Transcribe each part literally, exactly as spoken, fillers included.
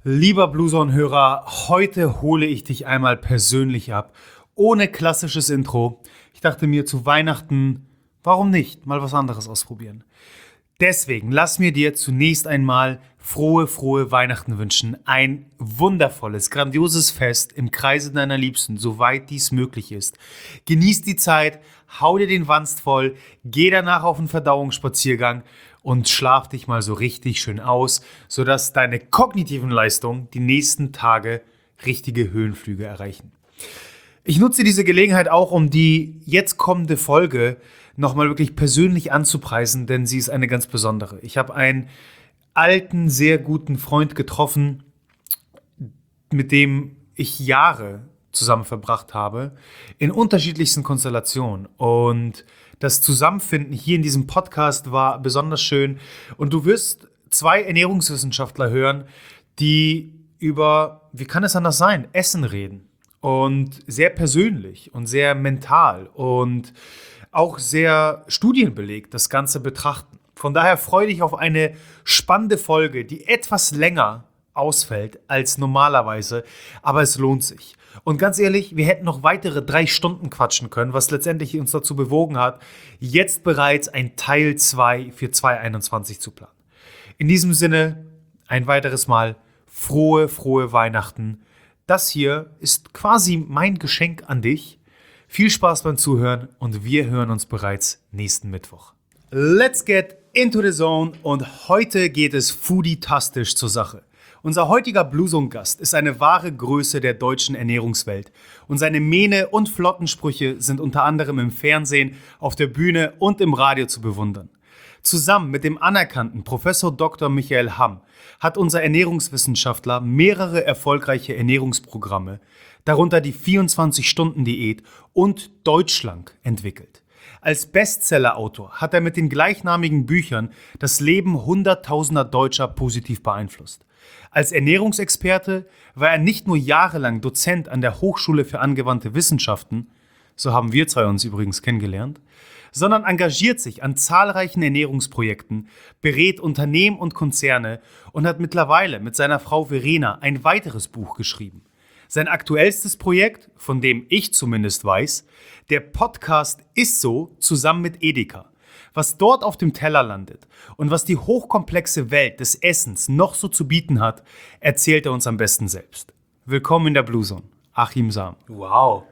Lieber Bluezone-Hörer, heute hole ich dich einmal persönlich ab, ohne klassisches Intro. Ich dachte mir zu Weihnachten, warum nicht mal was anderes ausprobieren? Deswegen lass mir dir zunächst einmal frohe, frohe Weihnachten wünschen. Ein wundervolles, grandioses Fest im Kreise deiner Liebsten, soweit dies möglich ist. Genieß die Zeit, hau dir den Wanst voll, geh danach auf einen Verdauungsspaziergang und schlaf dich mal so richtig schön aus, sodass deine kognitiven Leistungen die nächsten Tage richtige Höhenflüge erreichen. Ich nutze diese Gelegenheit auch, um die jetzt kommende Folge nochmal wirklich persönlich anzupreisen, denn sie ist eine ganz besondere. Ich habe einen alten, sehr guten Freund getroffen, mit dem ich Jahre zusammen verbracht habe, in unterschiedlichsten Konstellationen. Und das Zusammenfinden hier in diesem Podcast war besonders schön. Und du wirst zwei Ernährungswissenschaftler hören, die über, wie kann es anders sein, Essen reden. Und sehr persönlich und sehr mental und auch sehr studienbelegt das Ganze betrachten. Von daher freue dich auf eine spannende Folge, die etwas länger ausfällt als normalerweise, aber es lohnt sich. Und ganz ehrlich, wir hätten noch weitere drei Stunden quatschen können, was letztendlich uns dazu bewogen hat, jetzt bereits ein Teil zwei für zwanzig einundzwanzig zu planen. In diesem Sinne, ein weiteres Mal frohe, frohe Weihnachten. Das hier ist quasi mein Geschenk an dich. Viel Spaß beim Zuhören und wir hören uns bereits nächsten Mittwoch. Let's get into the zone und heute geht es foodie-tastisch zur Sache. Unser heutiger Bluezone-Gast ist eine wahre Größe der deutschen Ernährungswelt und seine Mähne und Flottensprüche sind unter anderem im Fernsehen, auf der Bühne und im Radio zu bewundern. Zusammen mit dem anerkannten Professor Doktor Michael Hamm hat unser Ernährungswissenschaftler mehrere erfolgreiche Ernährungsprogramme, darunter die vierundzwanzig-Stunden-Diät und Deutschschlank entwickelt. Als Bestseller-Autor hat er mit den gleichnamigen Büchern das Leben hunderttausender Deutscher positiv beeinflusst. Als Ernährungsexperte war er nicht nur jahrelang Dozent an der Hochschule für angewandte Wissenschaften, so haben wir zwei uns übrigens kennengelernt, sondern engagiert sich an zahlreichen Ernährungsprojekten, berät Unternehmen und Konzerne und hat mittlerweile mit seiner Frau Verena ein weiteres Buch geschrieben. Sein aktuellstes Projekt, von dem ich zumindest weiß, der Podcast Ist so zusammen mit Edeka. Was dort auf dem Teller landet und was die hochkomplexe Welt des Essens noch so zu bieten hat, erzählt er uns am besten selbst. Willkommen in der Bluezone, Achim Sam. Wow,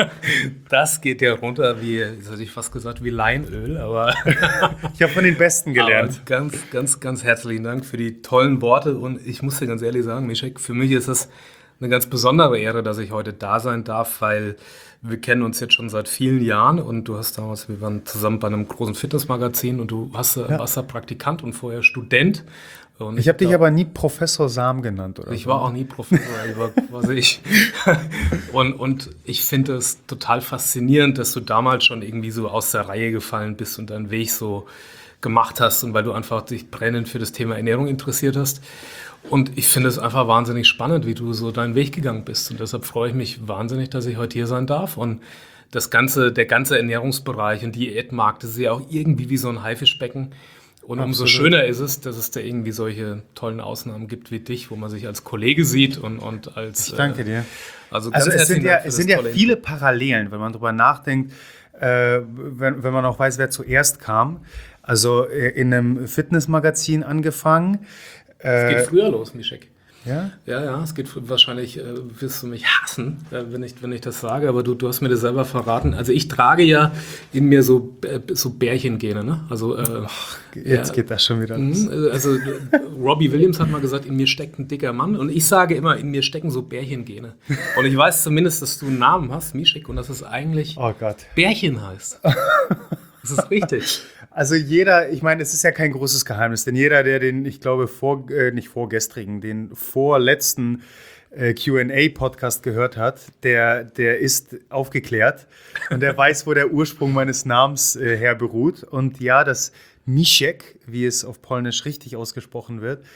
das geht ja runter wie, jetzt hätte ich fast gesagt, wie Leinöl, aber ich habe von den Besten gelernt. Aber ganz, ganz, ganz herzlichen Dank für die tollen Worte und ich muss dir ganz ehrlich sagen, Mischek, für mich ist das eine ganz besondere Ehre, dass ich heute da sein darf, weil wir kennen uns jetzt schon seit vielen Jahren und du hast damals, wir waren zusammen bei einem großen Fitnessmagazin und du hast, ja. warst da Praktikant und vorher Student. Und ich habe dich aber nie Professor Sam genannt, oder? Ich so. war auch nie Professor, über was ich. Und, und ich finde es total faszinierend, dass du damals schon irgendwie so aus der Reihe gefallen bist und deinen Weg so gemacht hast und weil du einfach dich brennend für das Thema Ernährung interessiert hast. Und ich finde es einfach wahnsinnig spannend, wie du so deinen Weg gegangen bist. Und deshalb freue ich mich wahnsinnig, dass ich heute hier sein darf. Und das ganze, der ganze Ernährungsbereich und Diätmarkt, das ist ja auch irgendwie wie so ein Haifischbecken. Und Absolut. Umso schöner ist es, dass es da irgendwie solche tollen Ausnahmen gibt wie dich, wo man sich als Kollege sieht und, und als... Ich danke dir. Also, ganz also es sind ja, es sind ja viele Info. Parallelen, wenn man drüber nachdenkt, äh, wenn, wenn man auch weiß, wer zuerst kam. Also in einem Fitnessmagazin angefangen. Es geht früher los, Mischek. Ja? Ja, ja, es geht wahrscheinlich, äh, wirst du mich hassen, äh, wenn, ich, wenn ich das sage, aber du, du hast mir das selber verraten. Also ich trage ja in mir so, äh, so Bärchengene, ne? Also, äh, Ach, jetzt ja, geht das schon wieder los. Also Robbie Williams hat mal gesagt, in mir steckt ein dicker Mann und ich sage immer, in mir stecken so Bärchengene. Und ich weiß zumindest, dass du einen Namen hast, Mischek, und dass es eigentlich oh Gott. Bärchen heißt. Das ist richtig. Also jeder, ich meine, es ist ja kein großes Geheimnis, denn jeder, der den, ich glaube, vor, äh, nicht vorgestrigen, den vorletzten äh, Q and A-Podcast gehört hat, der, der ist aufgeklärt und der weiß, wo der Ursprung meines Namens äh, her beruht. Und ja, das Mischek, wie es auf Polnisch richtig ausgesprochen wird,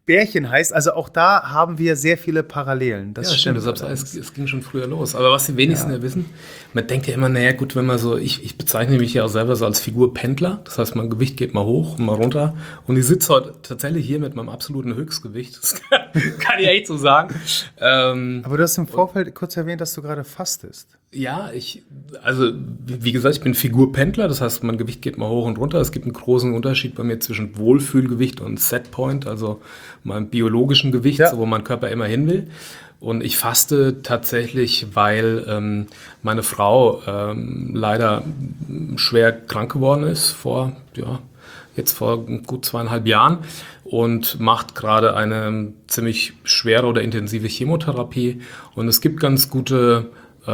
Bärchen heißt. Also auch da haben wir sehr viele Parallelen. Das ja, stimmt. Deshalb, es, es ging schon früher los. Aber was die wenigsten ja, ja wissen, man denkt ja immer, naja gut, wenn man so, ich, ich bezeichne mich ja auch selber so als Figur-Pendler. Das heißt, mein Gewicht geht mal hoch und mal runter. Und ich sitze heute tatsächlich hier mit meinem absoluten Höchstgewicht. Das kann, kann ich echt so sagen. Ähm, Aber du hast im Vorfeld kurz erwähnt, dass du gerade fastest. Ja, ich, also wie gesagt, ich bin Figurpendler, das heißt, mein Gewicht geht mal hoch und runter. Es gibt einen großen Unterschied bei mir zwischen Wohlfühlgewicht und Setpoint, also meinem biologischen Gewicht, ja, so, wo mein Körper immer hin will. Und ich faste tatsächlich, weil ähm, meine Frau ähm, leider schwer krank geworden ist vor, ja, jetzt vor gut zweieinhalb Jahren und macht gerade eine ziemlich schwere oder intensive Chemotherapie. Und es gibt ganz gute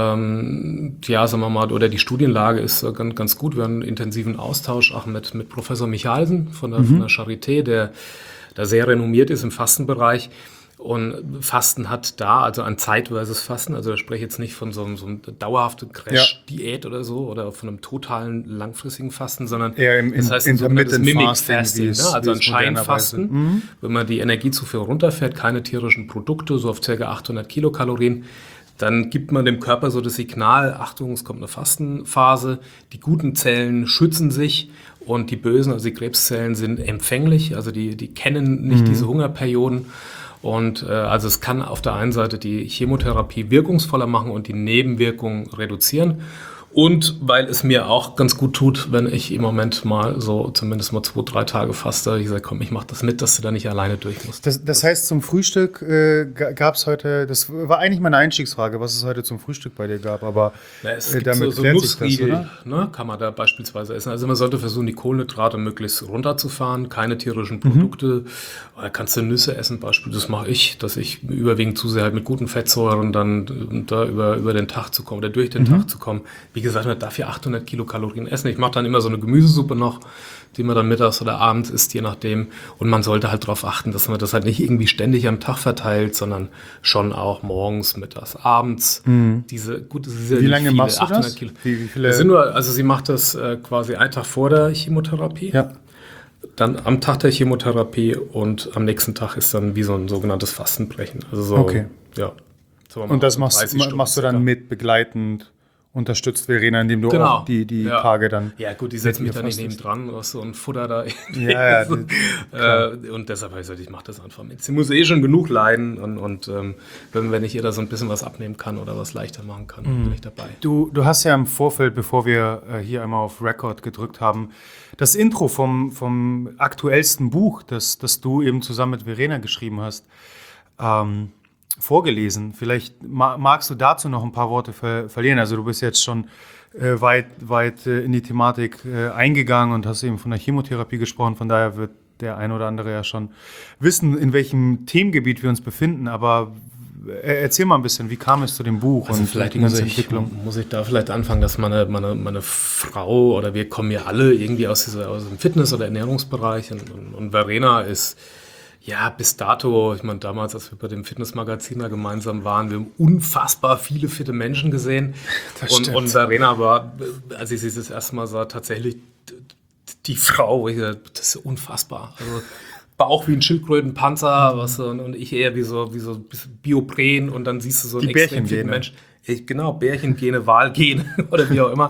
Ähm, ja, sagen wir mal, oder die Studienlage ist äh, ganz, ganz gut. Wir haben einen intensiven Austausch auch mit, mit Professor Michalsen von der, mhm. von der Charité, der da sehr renommiert ist im Fastenbereich. Und Fasten hat da, also ein zeitweises Fasten, also da spreche ich jetzt nicht von so einem, so einem dauerhaften Crash-Diät ja. oder so, oder von einem totalen langfristigen Fasten, sondern eher im, das heißt in, ein sogenanntes Mimic-Fasting, ne? Also ein Scheinfasten, mhm. wenn man die Energiezufuhr runterfährt, keine tierischen Produkte, so auf ca. achthundert Kilokalorien, dann gibt man dem Körper so das Signal, Achtung, es kommt eine Fastenphase, die guten Zellen schützen sich und die bösen, also die Krebszellen, sind empfänglich, also die, die kennen nicht mhm. diese Hungerperioden. Und äh, also es kann auf der einen Seite die Chemotherapie wirkungsvoller machen und die Nebenwirkungen reduzieren. Und weil es mir auch ganz gut tut, wenn ich im Moment mal so zumindest mal zwei, drei Tage faste. Ich sage, komm, ich mache das mit, dass du da nicht alleine durch musst. Das, das heißt, zum Frühstück äh, gab es heute, das war eigentlich meine Einstiegsfrage, was es heute zum Frühstück bei dir gab, aber Na, es äh, gibt damit so, so klärt sich das, oder? Ne, kann man da beispielsweise essen. Also man sollte versuchen, die Kohlenhydrate möglichst runterzufahren, keine tierischen Produkte. Mhm. Oder kannst du Nüsse essen, beispielsweise, das mache ich, dass ich überwiegend zu sehr halt mit guten Fettsäuren dann da über, über den Tag zu kommen oder durch den mhm. Tag zu kommen. Wie gesagt, man darf ja achthundert Kilokalorien essen. Ich mache dann immer so eine Gemüsesuppe noch, die man dann mittags oder abends isst, je nachdem. Und man sollte halt darauf achten, dass man das halt nicht irgendwie ständig am Tag verteilt, sondern schon auch morgens, mittags, abends. Mhm. Diese, gut, das ist ja wie lange viele, machst du das? Kilo. Wie, wie viele? Das sind nur, also sie macht das äh, quasi einen Tag vor der Chemotherapie. Ja. Dann am Tag der Chemotherapie und am nächsten Tag ist dann wie so ein sogenanntes Fastenbrechen. Also so, okay. Ja. So, und das machst, machst du dann mit begleitend? Unterstützt Verena, indem du genau. auch die, die ja. Tage dann... Ja gut, die setzt mich da nicht neben dran, was so ein Futter da... Ja, ja, so, äh, und deshalb habe ich gesagt, ich mache das einfach mit. Sie muss eh schon genug leiden und, und ähm, wenn, wenn ich ihr da so ein bisschen was abnehmen kann oder was leichter machen kann, mhm. bin ich dabei. Du, du hast ja im Vorfeld, bevor wir äh, hier einmal auf Record gedrückt haben, das Intro vom, vom aktuellsten Buch, das, das du eben zusammen mit Verena geschrieben hast, ähm, vorgelesen. Vielleicht ma- magst du dazu noch ein paar Worte ver- verlieren. Also du bist jetzt schon äh, weit, weit äh, in die Thematik äh, eingegangen und hast eben von der Chemotherapie gesprochen. Von daher wird der ein oder andere ja schon wissen, in welchem Themengebiet wir uns befinden. Aber äh, erzähl mal ein bisschen, wie kam es zu dem Buch also und vielleicht die ganze muss ich, Entwicklung? Muss ich da vielleicht anfangen, dass meine, meine, meine Frau oder wir kommen ja alle irgendwie aus, dieser, aus dem Fitness- oder Ernährungsbereich und, und, und Verena ist ja, bis dato, ich meine, damals, als wir bei dem Fitnessmagazin da gemeinsam waren, wir haben unfassbar viele fitte Menschen gesehen. Das und, stimmt. und Verena war, als ich sie das erste Mal sah, tatsächlich die Frau, wo ich dachte, das ist unfassbar. Also Bauch wie ein Schildkrötenpanzer, mhm. was, und, und ich eher wie so, wie so ein bisschen Biopren und dann siehst du so einen die extrem fitten Mensch. Ich, genau, Bärchengene, Wahlgene oder wie auch immer.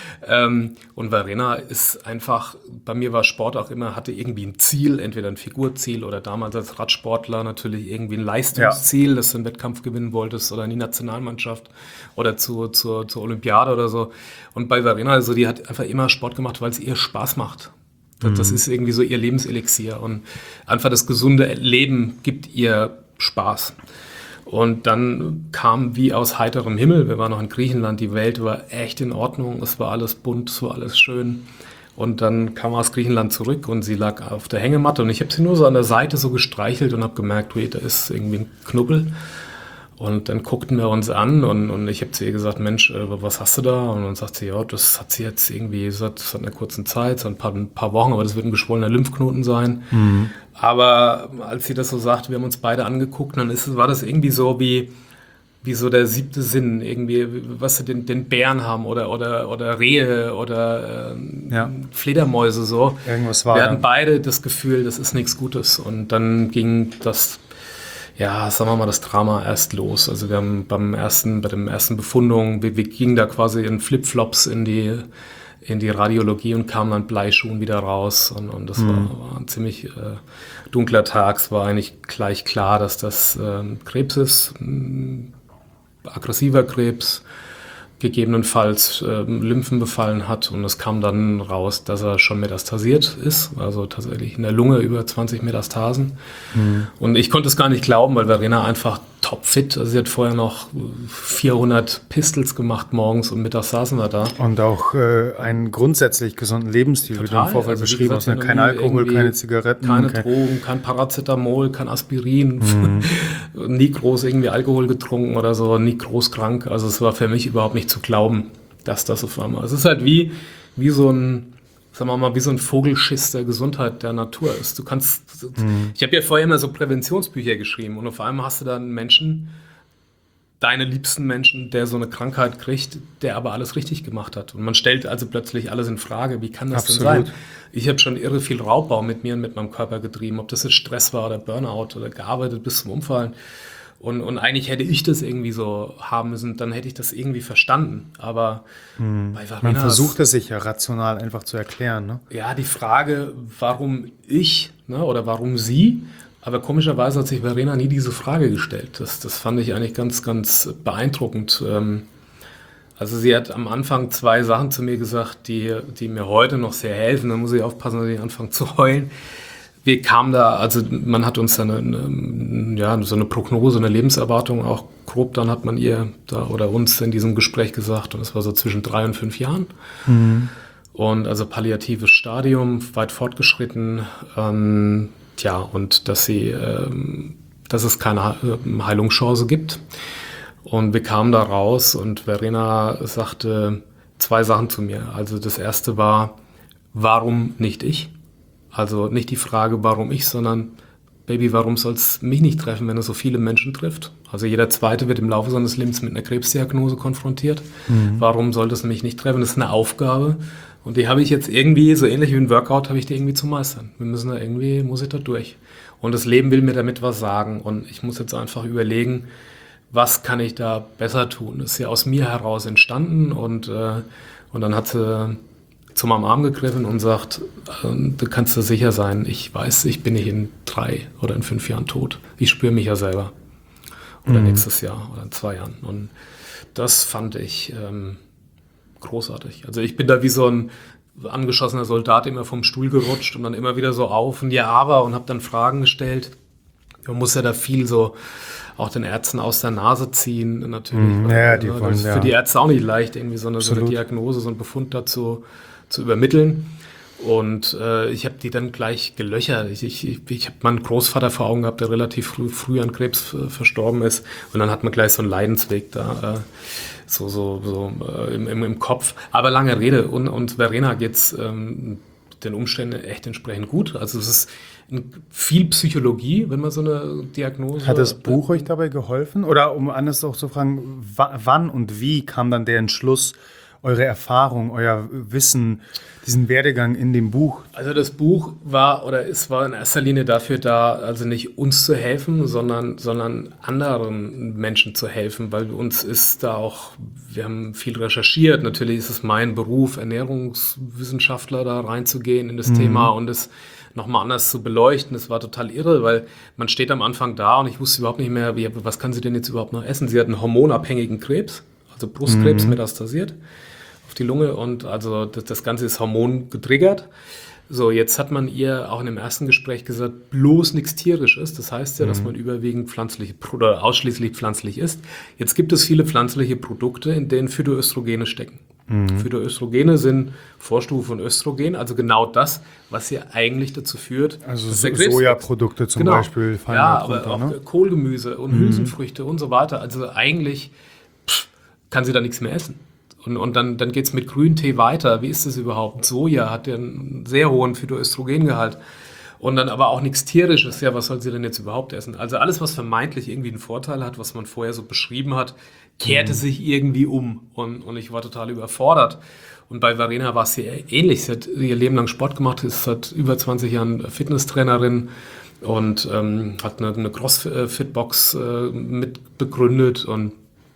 ähm, und Verena ist einfach, bei mir war Sport auch immer, hatte irgendwie ein Ziel, entweder ein Figurziel oder damals als Radsportler natürlich irgendwie ein Leistungsziel, ja. dass du einen Wettkampf gewinnen wolltest oder in die Nationalmannschaft oder zu, zur, zur Olympiade oder so. Und bei Verena, also die hat einfach immer Sport gemacht, weil es ihr Spaß macht. Das, mhm. das ist irgendwie so ihr Lebenselixier und einfach das gesunde Leben gibt ihr Spaß. Und dann kam wie aus heiterem Himmel, wir waren noch in Griechenland, die Welt war echt in Ordnung, es war alles bunt, es war alles schön. Und dann kam er aus Griechenland zurück und sie lag auf der Hängematte und ich habe sie nur so an der Seite so gestreichelt und habe gemerkt, wait, da ist irgendwie ein Knubbel. Und dann guckten wir uns an und, und ich habe zu ihr gesagt, Mensch, was hast du da? Und dann sagt sie, ja, das hat sie jetzt irgendwie seit, seit einer kurzen Zeit, seit ein paar, ein paar Wochen, aber das wird ein geschwollener Lymphknoten sein. Mhm. Aber als sie das so sagt, wir haben uns beide angeguckt, dann ist, war das irgendwie so wie, wie so der siebte Sinn, irgendwie, was sie den, den Bären haben oder, oder, oder Rehe oder ähm, Ja. Fledermäuse so. Irgendwas war Wir da. hatten beide das Gefühl, das ist nichts Gutes. Und dann ging das, ja, sagen wir mal, das Drama erst los. Also wir haben beim ersten, bei dem ersten Befundung, wir, wir gingen da quasi in Flipflops in die, in die Radiologie und kamen dann Bleischuhen wieder raus. Und, und das Mhm. war, war ein ziemlich äh, dunkler Tag. Es war eigentlich gleich klar, dass das ähm, Krebs ist, m, aggressiver Krebs, gegebenenfalls äh, Lymphen befallen hat. Und es kam dann raus, dass er schon metastasiert ist, also tatsächlich in der Lunge über zwanzig Metastasen. Mhm. Und ich konnte es gar nicht glauben, weil Verena einfach topfit, also sie hat vorher noch vierhundert Pistols gemacht morgens und mittags saßen wir da. Und auch äh, einen grundsätzlich gesunden Lebensstil, wie du Total. im Vorfeld Also, wie beschrieben gesagt, hast. Ne? ja noch Kein nie Alkohol, irgendwie keine Zigaretten. Keine kein- Drogen, kein Paracetamol, kein Aspirin, nie groß irgendwie Alkohol getrunken oder so, nie groß krank. Also es war für mich überhaupt nicht zu glauben, dass das auf einmal. Es ist halt wie, wie so ein, sagen wir mal, wie so ein Vogelschiss der Gesundheit der Natur ist. Du kannst, ich habe ja vorher immer so Präventionsbücher geschrieben und auf einmal hast du dann einen Menschen, deine liebsten Menschen, der so eine Krankheit kriegt, der aber alles richtig gemacht hat. Und man stellt also plötzlich alles in Frage. Wie kann das Absolut. denn sein? Ich habe schon irre viel Raubbau mit mir und mit meinem Körper getrieben, ob das jetzt Stress war oder Burnout oder gearbeitet bis zum Umfallen. Und, und eigentlich hätte ich das irgendwie so haben müssen, dann hätte ich das irgendwie verstanden. Aber bei Verena Man ist- versucht es sich ja rational einfach zu erklären. Ne? ja, die Frage, warum ich, ne, oder warum sie, aber komischerweise hat sich Verena nie diese Frage gestellt. Das, das fand ich eigentlich ganz, ganz beeindruckend. Ähm, Also sie hat am Anfang zwei Sachen zu mir gesagt, die, die mir heute noch sehr helfen. Da muss ich aufpassen, dass ich anfange zu heulen. Wir kamen da, also man hat uns dann eine, eine, ja, so eine Prognose, eine Lebenserwartung auch grob, dann hat man ihr da oder uns in diesem Gespräch gesagt, und das war so zwischen drei und fünf Jahren. Und also palliatives Stadium, weit fortgeschritten. Ähm, tja, und dass sie, ähm, dass es keine äh, Heilungschance gibt. Und wir kamen da raus und Verena sagte zwei Sachen zu mir. Also das erste war, warum nicht ich? Also nicht die Frage, warum ich, sondern Baby, warum soll es mich nicht treffen, wenn es so viele Menschen trifft? Also jeder Zweite wird im Laufe seines Lebens mit einer Krebsdiagnose konfrontiert. Warum sollte es mich nicht treffen? Das ist eine Aufgabe. Und die habe ich jetzt irgendwie, so ähnlich wie ein Workout, habe ich die irgendwie zu meistern. Wir müssen da irgendwie, muss ich da durch. Und das Leben will mir damit was sagen. Und ich muss jetzt einfach überlegen, was kann ich da besser tun? Das ist ja aus mir heraus entstanden. Und, äh, und dann hat sie zu meinem Arm gegriffen und sagt, äh, du kannst dir sicher sein, ich weiß, ich bin nicht in drei oder in fünf Jahren tot. Ich spüre mich ja selber. Oder Mhm. nächstes Jahr oder in zwei Jahren. Und das fand ich ähm, großartig. Also ich bin da wie so ein angeschossener Soldat immer vom Stuhl gerutscht und dann immer wieder so auf und ja, aber und habe dann Fragen gestellt. Man muss ja da viel so auch den Ärzten aus der Nase ziehen, natürlich. Mhm, weil, ja, die ne, wollen, das ist ja. für die Ärzte auch nicht leicht, irgendwie so eine, so eine Absolut. Diagnose, so einen Befund dazu zu übermitteln. Und äh, ich habe die dann gleich gelöchert. Ich, ich, ich habe meinen Großvater vor Augen gehabt, der relativ früh, früh an Krebs äh, verstorben ist. Und dann hat man gleich so einen Leidensweg da, äh, so, so, so äh, im, im, im Kopf. Aber lange Rede. Und, und Verena geht's ähm, den Umständen echt entsprechend gut. Also es ist ein- viel Psychologie, wenn man so eine Diagnose Hat das Buch euch dabei geholfen? Oder um anders auch zu fragen, wa- wann und wie kam dann der Entschluss, eure Erfahrung, euer Wissen, diesen Werdegang in dem Buch? Also das Buch war oder es war in erster Linie dafür da, also nicht uns zu helfen, sondern, sondern anderen Menschen zu helfen, weil uns ist da auch, wir haben viel recherchiert, natürlich ist es mein Beruf, Ernährungswissenschaftler da reinzugehen in das Thema und es nochmal anders zu beleuchten. Das war total irre, weil man steht am Anfang da und ich wusste überhaupt nicht mehr, wie, was kann sie denn jetzt überhaupt noch essen? Sie hat einen hormonabhängigen Krebs, also Brustkrebs metastasiert auf die Lunge und also das, das Ganze ist hormongetriggert. So, jetzt hat man ihr auch in dem ersten Gespräch gesagt, bloß nichts Tierisches. Das heißt ja, dass man überwiegend pflanzlich oder ausschließlich pflanzlich isst. Jetzt gibt es viele pflanzliche Produkte, in denen Phytoöstrogene stecken. Phytoöstrogene sind Vorstufe von Östrogen, also genau das, was ja eigentlich dazu führt, Also dass so, der Krebs wächst. Sojaprodukte zum Genau. Beispiel fallen Ja, da aber drunter, auch ne? Kohlgemüse und Hülsenfrüchte und so weiter. Also eigentlich pff, kann sie da nichts mehr essen. Und, und dann, dann geht es mit Grüntee weiter. Wie ist das überhaupt? Soja hat ja einen sehr hohen Phytoöstrogengehalt. Und dann aber auch nichts Tierisches, ja, was soll sie denn jetzt überhaupt essen? Also alles, was vermeintlich irgendwie einen Vorteil hat, was man vorher so beschrieben hat, kehrte mhm. sich irgendwie um. Und, und ich war total überfordert. Und bei Verena war es sehr ähnlich. Sie hat ihr Leben lang Sport gemacht, ist seit über zwanzig Jahren Fitnesstrainerin und ähm, hat eine, eine Crossfit-Box äh, mit begründet. Und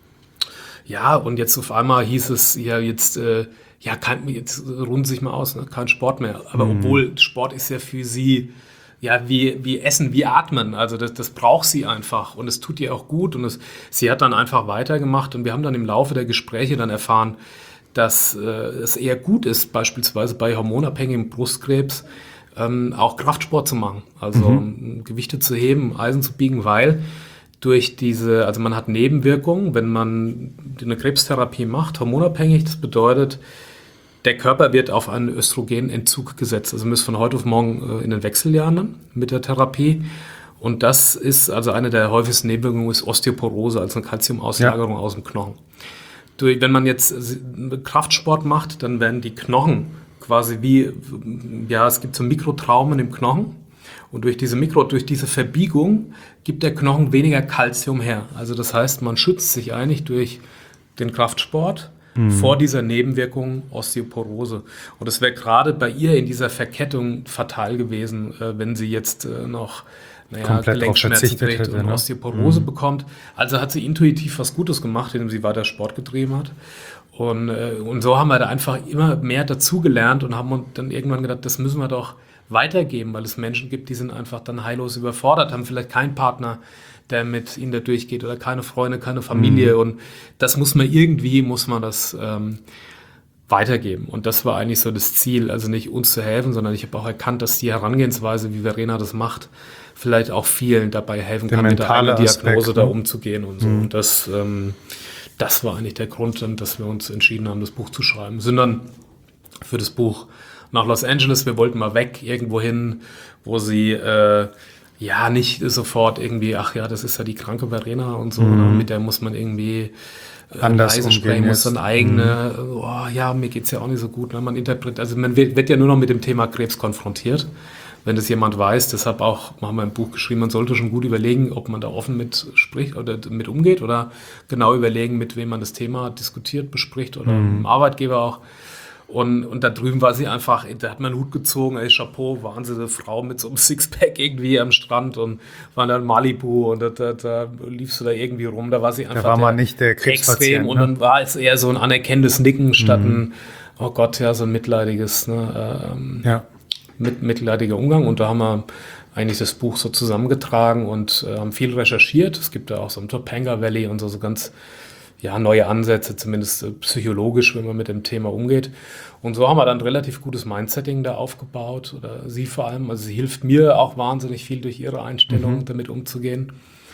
ja, und jetzt auf einmal hieß es, ja, jetzt... Äh, ja, kein, jetzt ruhen Sie sich mal aus, ne? Kein Sport mehr. Aber mhm. obwohl Sport ist ja für sie, ja, wie, wie Essen, wie Atmen. Also das, das braucht sie einfach und es tut ihr auch gut. Und es, sie hat dann einfach weitergemacht und wir haben dann im Laufe der Gespräche dann erfahren, dass äh, es eher gut ist, beispielsweise bei hormonabhängigem Brustkrebs ähm, auch Kraftsport zu machen. Also mhm. Gewichte zu heben, Eisen zu biegen, weil durch diese, also man hat Nebenwirkungen, wenn man eine Krebstherapie macht, hormonabhängig. Das bedeutet, der Körper wird auf einen Östrogenentzug gesetzt. Also man ist von heute auf morgen in den Wechseljahren mit der Therapie. Und das ist, also eine der häufigsten Nebenwirkungen ist Osteoporose, also eine Kalziumauslagerung ja. aus dem Knochen. Durch, wenn man jetzt Kraftsport macht, dann werden die Knochen quasi wie, ja, es gibt so Mikrotraumen im Knochen. Und durch diese Mikro, durch diese Verbiegung gibt der Knochen weniger Kalzium her. Also das heißt, man schützt sich eigentlich durch den Kraftsport mhm. vor dieser Nebenwirkung Osteoporose. Und es wäre gerade bei ihr in dieser Verkettung fatal gewesen, wenn sie jetzt noch naja, Gelenkschmerzen kriegt und ne? Osteoporose mhm. bekommt. Also hat sie intuitiv was Gutes gemacht, indem sie weiter Sport getrieben hat. Und, und so haben wir da einfach immer mehr dazugelernt und haben dann irgendwann gedacht, das müssen wir doch weitergeben, weil es Menschen gibt, die sind einfach dann heillos überfordert, haben vielleicht keinen Partner, der mit ihnen da durchgeht oder keine Freunde, keine Familie mhm. und das muss man irgendwie, muss man das ähm, weitergeben und das war eigentlich so das Ziel, also nicht uns zu helfen, sondern ich habe auch erkannt, dass die Herangehensweise, wie Verena das macht, vielleicht auch vielen dabei helfen kann, mit der eigenen Diagnose Aspekt, da umzugehen und so mhm. und das, ähm, das war eigentlich der Grund, dass wir uns entschieden haben, das Buch zu schreiben. Wir sind dann für das Buch nach Los Angeles, wir wollten mal weg, irgendwo hin, wo sie äh, ja nicht sofort irgendwie, ach ja, das ist ja die kranke Verena und so, mhm. mit der muss man irgendwie äh, anders leise sprechen, muss dann eigene, mhm. oh, ja, mir geht's ja auch nicht so gut, ne? Man interpretiert, also man wird, wird ja nur noch mit dem Thema Krebs konfrontiert, wenn das jemand weiß, deshalb auch, haben wir ein Buch geschrieben, man sollte schon gut überlegen, ob man da offen mit spricht oder mit umgeht oder genau überlegen, mit wem man das Thema diskutiert, bespricht oder mhm. mit dem Arbeitgeber auch. Und, und da drüben war sie einfach, da hat man einen Hut gezogen, ey, Chapeau, wahnsinnige Frau mit so einem Sixpack irgendwie am Strand und war dann Malibu und da, da, da liefst du da irgendwie rum, da war sie einfach da war man nicht der Krebspatient, extrem und dann war es eher so ein anerkennendes Nicken statt mhm. ein, oh Gott, ja, so ein mitleidiges, ne, ähm, ja. mit, mitleidiger Umgang und da haben wir eigentlich das Buch so zusammengetragen und äh, haben viel recherchiert, es gibt da auch so ein Topanga Valley und so, so ganz ja, neue Ansätze, zumindest äh, psychologisch, wenn man mit dem Thema umgeht. Und so haben wir dann ein relativ gutes Mindsetting da aufgebaut, oder sie vor allem. Also sie hilft mir auch wahnsinnig viel durch ihre Einstellung, mhm. damit umzugehen.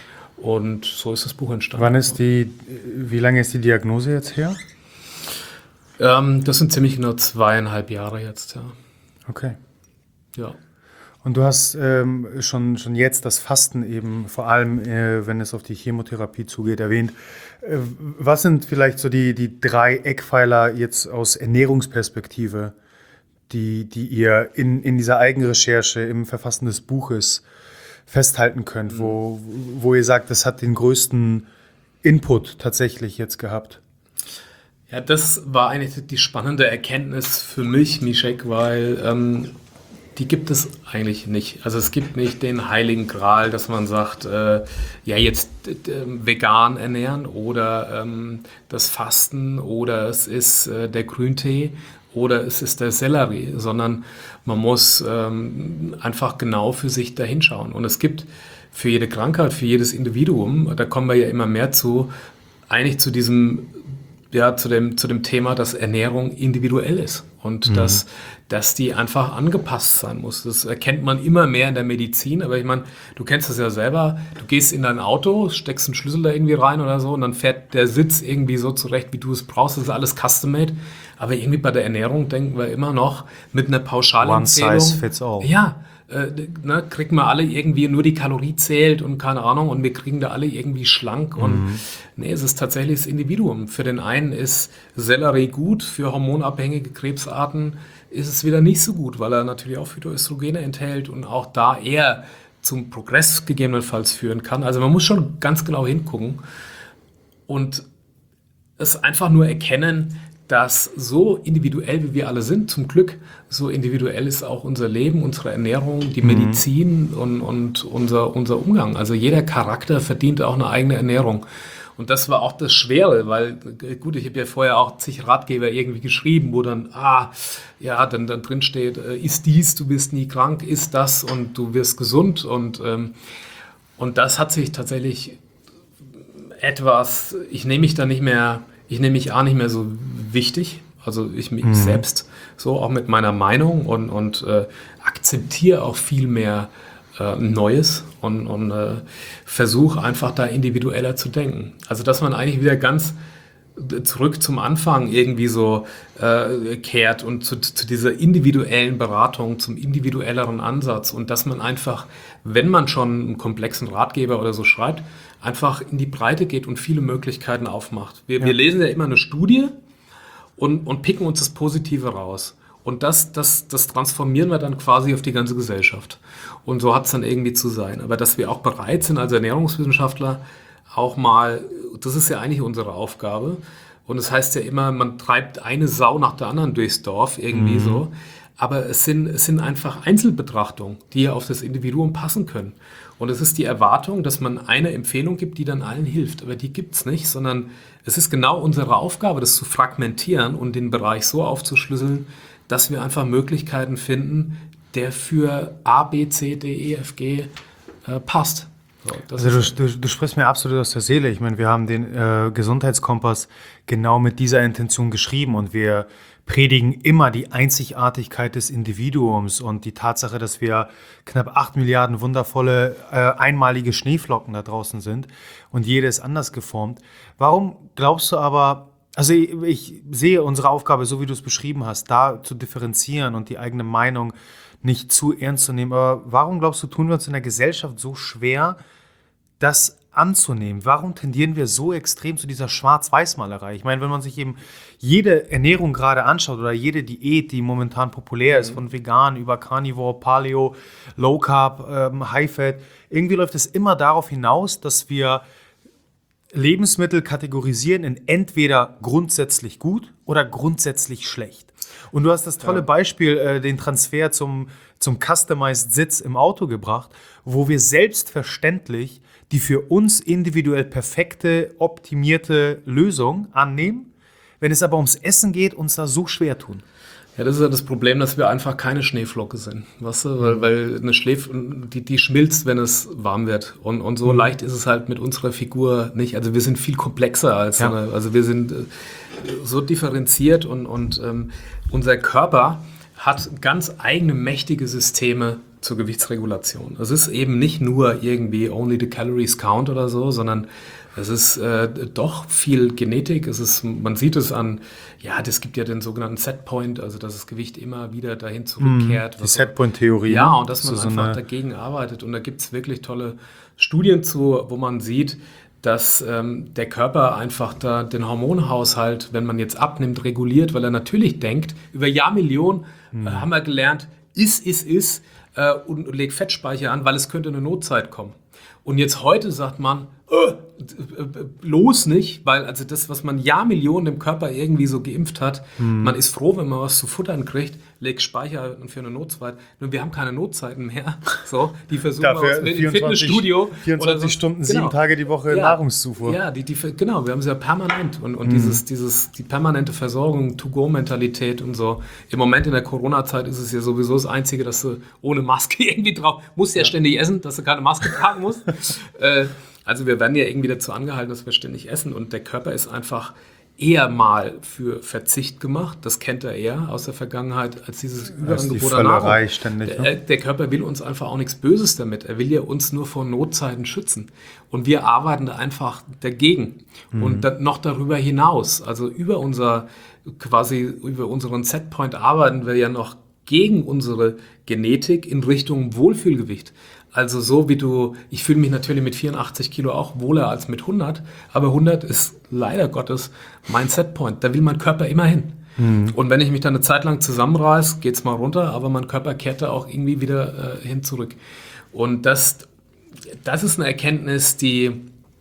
Und so ist das Buch entstanden. Wann ist die, wie lange ist die Diagnose jetzt her? Ähm, das sind ziemlich genau zweieinhalb Jahre jetzt, ja. Okay. Ja. Und du hast ähm, schon, schon jetzt das Fasten eben, vor allem äh, wenn es auf die Chemotherapie zugeht, erwähnt. Äh, was sind vielleicht so die, die drei Eckpfeiler jetzt aus Ernährungsperspektive, die, die ihr in, in dieser Eigenrecherche im Verfassen des Buches festhalten könnt, mhm. wo, wo ihr sagt, das hat den größten Input tatsächlich jetzt gehabt? Ja, das war eigentlich die spannende Erkenntnis für mich, Mischek, weil ähm, die gibt es eigentlich nicht. Also es gibt nicht den heiligen Gral, dass man sagt, äh, ja jetzt äh, vegan ernähren oder ähm, das Fasten oder es ist äh, der Grüntee oder es ist der Sellerie, sondern man muss ähm, einfach genau für sich da hinschauen. Und es gibt für jede Krankheit, für jedes Individuum, da kommen wir ja immer mehr zu, eigentlich zu diesem ja, zu dem, zu dem Thema, dass Ernährung individuell ist und mhm. dass, dass die einfach angepasst sein muss. Das erkennt man immer mehr in der Medizin, aber ich meine, du kennst das ja selber, du gehst in dein Auto, steckst einen Schlüssel da irgendwie rein oder so und dann fährt der Sitz irgendwie so zurecht, wie du es brauchst, das ist alles custom-made, aber irgendwie bei der Ernährung denken wir immer noch mit einer Pauschalempfehlung. One size fits all. Ja, äh, ne, kriegen wir alle irgendwie nur die Kalorie zählt und keine Ahnung und wir kriegen da alle irgendwie schlank. Und Mhm. nee, es ist tatsächlich das Individuum. Für den einen ist Sellerie gut, für hormonabhängige Krebsarten ist es wieder nicht so gut, weil er natürlich auch Phytoöstrogene enthält und auch da eher zum Progress gegebenenfalls führen kann. Also man muss schon ganz genau hingucken und es einfach nur erkennen, dass so individuell wie wir alle sind, zum Glück, so individuell ist auch unser Leben, unsere Ernährung, die Medizin und, und unser, unser Umgang. Also jeder Charakter verdient auch eine eigene Ernährung. Und das war auch das Schwere, weil, gut, ich habe ja vorher auch zig Ratgeber irgendwie geschrieben, wo dann, ah, ja, dann, dann drin steht, äh, isst dies, du bist nie krank, isst das und du wirst gesund. Und, ähm, und das hat sich tatsächlich etwas, ich nehme mich da nicht mehr, ich nehme mich auch nicht mehr so wichtig, also ich mich Mhm. selbst so auch mit meiner Meinung und, und äh, akzeptiere auch viel mehr äh, Neues und, und äh, versuche einfach da individueller zu denken. Also dass man eigentlich wieder ganz zurück zum Anfang irgendwie so äh, kehrt und zu, zu dieser individuellen Beratung, zum individuelleren Ansatz und dass man einfach, wenn man schon einen komplexen Ratgeber oder so schreibt, einfach in die Breite geht und viele Möglichkeiten aufmacht. Wir, Ja. wir lesen ja immer eine Studie und, und picken uns das Positive raus. Und das, das, das transformieren wir dann quasi auf die ganze Gesellschaft. Und so hat es dann irgendwie zu sein. Aber dass wir auch bereit sind als Ernährungswissenschaftler, auch mal, das ist ja eigentlich unsere Aufgabe. Und es heißt ja immer, man treibt eine Sau nach der anderen durchs Dorf, irgendwie so. Aber es sind, es sind einfach Einzelbetrachtungen, die ja auf das Individuum passen können. Und es ist die Erwartung, dass man eine Empfehlung gibt, die dann allen hilft. Aber die gibt es nicht, sondern es ist genau unsere Aufgabe, das zu fragmentieren und den Bereich so aufzuschlüsseln, dass wir einfach Möglichkeiten finden, der für A, B, C, D, E, F, G äh, passt. So, das Also ist- du, du, du sprichst mir absolut aus der Seele. Ich meine, wir haben den äh, Gesundheitskompass genau mit dieser Intention geschrieben und wir predigen immer die Einzigartigkeit des Individuums und die Tatsache, dass wir knapp acht Milliarden wundervolle, äh, einmalige Schneeflocken da draußen sind und jede ist anders geformt. Warum glaubst du aber, also ich, ich sehe unsere Aufgabe, so wie du es beschrieben hast, da zu differenzieren und die eigene Meinung nicht zu ernst zu nehmen. Aber warum glaubst du, tun wir uns in der Gesellschaft so schwer, das anzunehmen? Warum tendieren wir so extrem zu dieser Schwarz-Weiß-Malerei? Ich meine, wenn man sich eben jede Ernährung gerade anschaut oder jede Diät, die momentan populär ist, von vegan über Carnivore, Paleo, Low Carb, ähm, High Fat, irgendwie läuft es immer darauf hinaus, dass wir Lebensmittel kategorisieren in entweder grundsätzlich gut oder grundsätzlich schlecht. Und du hast das tolle Ja. Beispiel, äh, den Transfer zum, zum Customized Sitz im Auto gebracht, wo wir selbstverständlich die für uns individuell perfekte, optimierte Lösung annehmen, wenn es aber ums Essen geht, uns da so schwer tun. Ja, das ist ja das Problem, dass wir einfach keine Schneeflocke sind, weißt du? Weil, weil eine Schläf die, die schmilzt, wenn es warm wird. Und, und so leicht ist es halt mit unserer Figur nicht. Also wir sind viel komplexer als Ja. eine, also wir sind äh, so differenziert und, und ähm, unser Körper hat ganz eigene mächtige Systeme zur Gewichtsregulation. Es ist eben nicht nur irgendwie only the calories count oder so, sondern es ist äh, doch viel Genetik. Es ist, man sieht es an, ja, das gibt ja den sogenannten Setpoint, also dass das Gewicht immer wieder dahin zurückkehrt. Die was- Setpoint-Theorie. ja, ne? und dass man So einfach eine- dagegen arbeitet. Und da gibt es wirklich tolle Studien zu, wo man sieht, dass ähm, der Körper einfach da den Hormonhaushalt, wenn man jetzt abnimmt, reguliert, weil er natürlich denkt, über Jahrmillionen äh, haben wir gelernt, ist, ist, ist äh, und legt Fettspeicher an, weil es könnte eine Notzeit kommen. Und jetzt heute sagt man, äh, äh, äh, bloß nicht, weil also das, was man Jahrmillionen im Körper irgendwie so geimpft hat, man ist froh, wenn man was zu futtern kriegt, legt Speicher für eine Notzeit. Nur wir haben keine Notzeiten mehr. So, die versuchen wir Dafür aus dem vierundzwanzig Fitnessstudio vierundzwanzig oder so. Stunden, sieben Tage die Woche Nahrungszufuhr. Ja, die, die, genau, wir haben sie ja permanent. Und, und dieses, dieses, die permanente Versorgung, To-Go-Mentalität und so. Im Moment in der Corona-Zeit ist es ja sowieso das Einzige, dass du ohne Maske irgendwie drauf, musst ja, ständig essen, dass du keine Maske tragen musst. äh, also wir werden ja irgendwie dazu angehalten, dass wir ständig essen. Und der Körper ist einfach eher mal für Verzicht gemacht. Das kennt er eher aus der Vergangenheit als dieses Das ist die Überangebot an Völlerei Nahrung. ständig. Der, Ne? äh, der Körper will uns einfach auch nichts Böses damit. Er will ja uns nur vor Notzeiten schützen. Und wir arbeiten da einfach dagegen. Und dann noch darüber hinaus, also über unser, quasi über unseren Setpoint arbeiten wir ja noch gegen unsere Genetik in Richtung Wohlfühlgewicht. Also so wie du, ich fühle mich natürlich mit vierundachtzig Kilo auch wohler als mit hundert, aber hundert ist leider Gottes mein Setpoint. Da will mein Körper immer hin. Mhm. Und wenn ich mich dann eine Zeit lang zusammenreiß, geht es mal runter, aber mein Körper kehrt da auch irgendwie wieder äh, hin zurück. Und das, das ist eine Erkenntnis, die,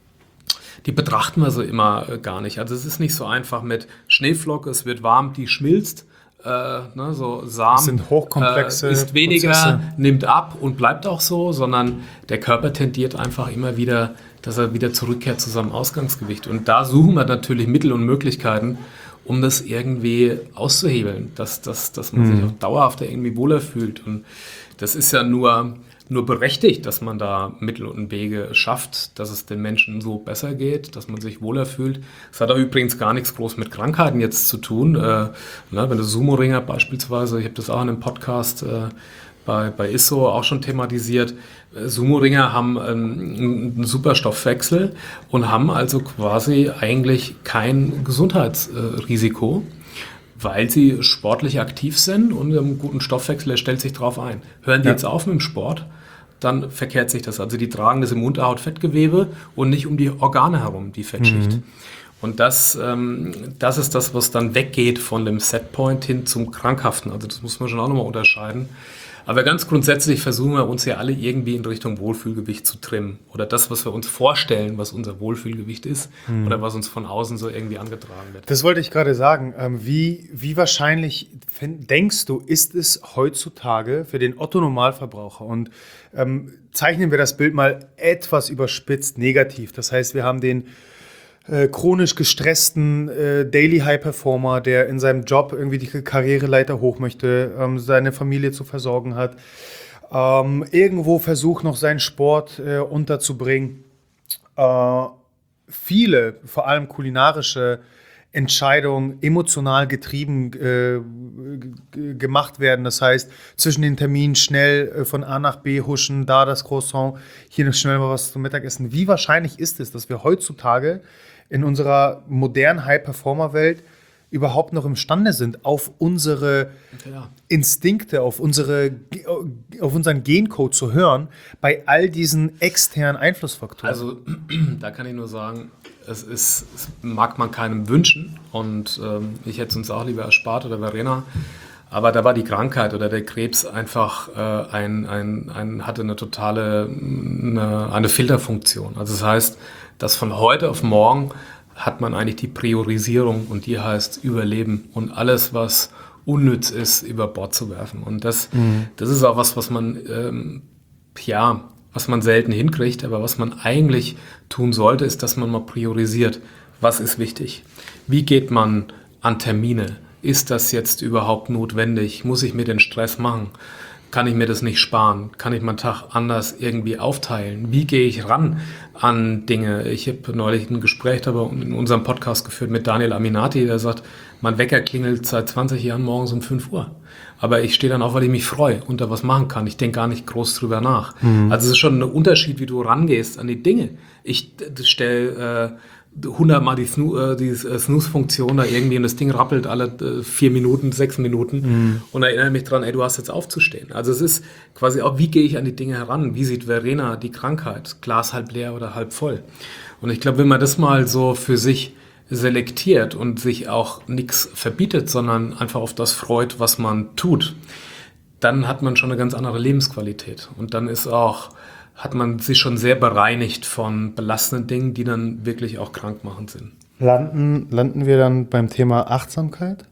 die betrachten wir so immer äh, gar nicht. Also es ist nicht so einfach mit Schneeflocke, es wird warm, die schmilzt. Äh, ne, so Samen, das sind hochkomplexe äh, ist weniger, Prozesse. Nimmt ab und bleibt auch so, sondern der Körper tendiert einfach immer wieder, dass er wieder zurückkehrt zu seinem Ausgangsgewicht. Und da suchen wir natürlich Mittel und Möglichkeiten, um das irgendwie auszuhebeln, dass, dass, dass man mhm. sich auch dauerhaft irgendwie wohler fühlt. Und das ist ja nur, nur berechtigt, dass man da Mittel und Wege schafft, dass es den Menschen so besser geht, dass man sich wohler fühlt. Das hat auch übrigens gar nichts groß mit Krankheiten jetzt zu tun. Äh, ne, wenn du Sumo-Ringer beispielsweise, ich habe das auch in einem Podcast äh, bei, bei I S O auch schon thematisiert, äh, Sumo-Ringer haben ähm, einen super Stoffwechsel und haben also quasi eigentlich kein Gesundheitsrisiko, weil sie sportlich aktiv sind und einen guten Stoffwechsel, er stellt sich drauf ein. Hören die ja. jetzt auf mit dem Sport, dann verkehrt sich das. Also die tragen das im Unterhaut-Fettgewebe und nicht um die Organe herum, die Fettschicht. Mhm. Und das, ähm, das ist das, was dann weggeht von dem Setpoint hin zum Krankhaften. Also das muss man schon auch nochmal unterscheiden. Aber ganz grundsätzlich versuchen wir uns ja alle irgendwie in Richtung Wohlfühlgewicht zu trimmen. Oder das, was wir uns vorstellen, was unser Wohlfühlgewicht ist. Hm. Oder was uns von außen so irgendwie angetragen wird. Das wollte ich gerade sagen. Wie, wie wahrscheinlich denkst du, ist es heutzutage für den Otto-Normalverbraucher? Und ähm, zeichnen wir das Bild mal etwas überspitzt negativ. Das heißt, wir haben den Äh, chronisch gestressten äh, Daily High Performer, der in seinem Job irgendwie die Karriereleiter hoch möchte, ähm, seine Familie zu versorgen hat, ähm, irgendwo versucht noch seinen Sport äh, unterzubringen. Äh, viele, vor allem kulinarische Entscheidungen emotional getrieben äh, g- gemacht werden. Das heißt, zwischen den Terminen schnell äh, von A nach B huschen, da das Croissant, hier noch schnell mal was zum Mittagessen. Wie wahrscheinlich ist es, dass wir heutzutage in unserer modernen High-Performer-Welt überhaupt noch imstande sind, auf unsere ja. Instinkte, auf, unsere, auf unseren Gencode zu hören, bei all diesen externen Einflussfaktoren? Also da kann ich nur sagen, es, ist, es mag man keinem wünschen und ähm, ich hätte es uns auch lieber erspart oder Verena, aber da war die Krankheit oder der Krebs einfach äh, ein, ein, ein, hatte eine totale eine, eine Filterfunktion. Also das heißt, dass von heute auf morgen hat man eigentlich die Priorisierung und die heißt Überleben und alles, was unnütz ist, über Bord zu werfen. Und das, mhm. das ist auch was, was man, ähm, ja, was man selten hinkriegt, aber was man eigentlich tun sollte, ist, dass man mal priorisiert. Was ist wichtig? Wie geht man an Termine? Ist das jetzt überhaupt notwendig? Muss ich mir den Stress machen? Kann ich mir das nicht sparen? Kann ich meinen Tag anders irgendwie aufteilen? Wie gehe ich ran an Dinge? Ich habe neulich ein Gespräch darüber in unserem Podcast geführt mit Daniel Aminati, der sagt, mein Wecker klingelt seit zwanzig Jahren morgens um fünf Uhr. Aber ich stehe dann auf, weil ich mich freue und da was machen kann. Ich denke gar nicht groß drüber nach. Mhm. Also es ist schon ein Unterschied, wie du rangehst an die Dinge. Ich stelle äh, hundertmal die, Snoo- äh, die äh, Snooze-Funktion da irgendwie und das Ding rappelt alle äh, vier Minuten, sechs Minuten mhm. und erinnere mich dran, ey, du hast jetzt aufzustehen. Also es ist quasi auch, wie gehe ich an die Dinge heran? Wie sieht Verena die Krankheit? Glas halb leer oder halb voll? Und ich glaube, wenn man das mal so für sich selektiert und sich auch nichts verbietet, sondern einfach auf das freut, was man tut, dann hat man schon eine ganz andere Lebensqualität. Und dann ist auch hat man sich schon sehr bereinigt von belastenden Dingen, die dann wirklich auch krankmachend sind. Landen, landen wir dann beim Thema Achtsamkeit?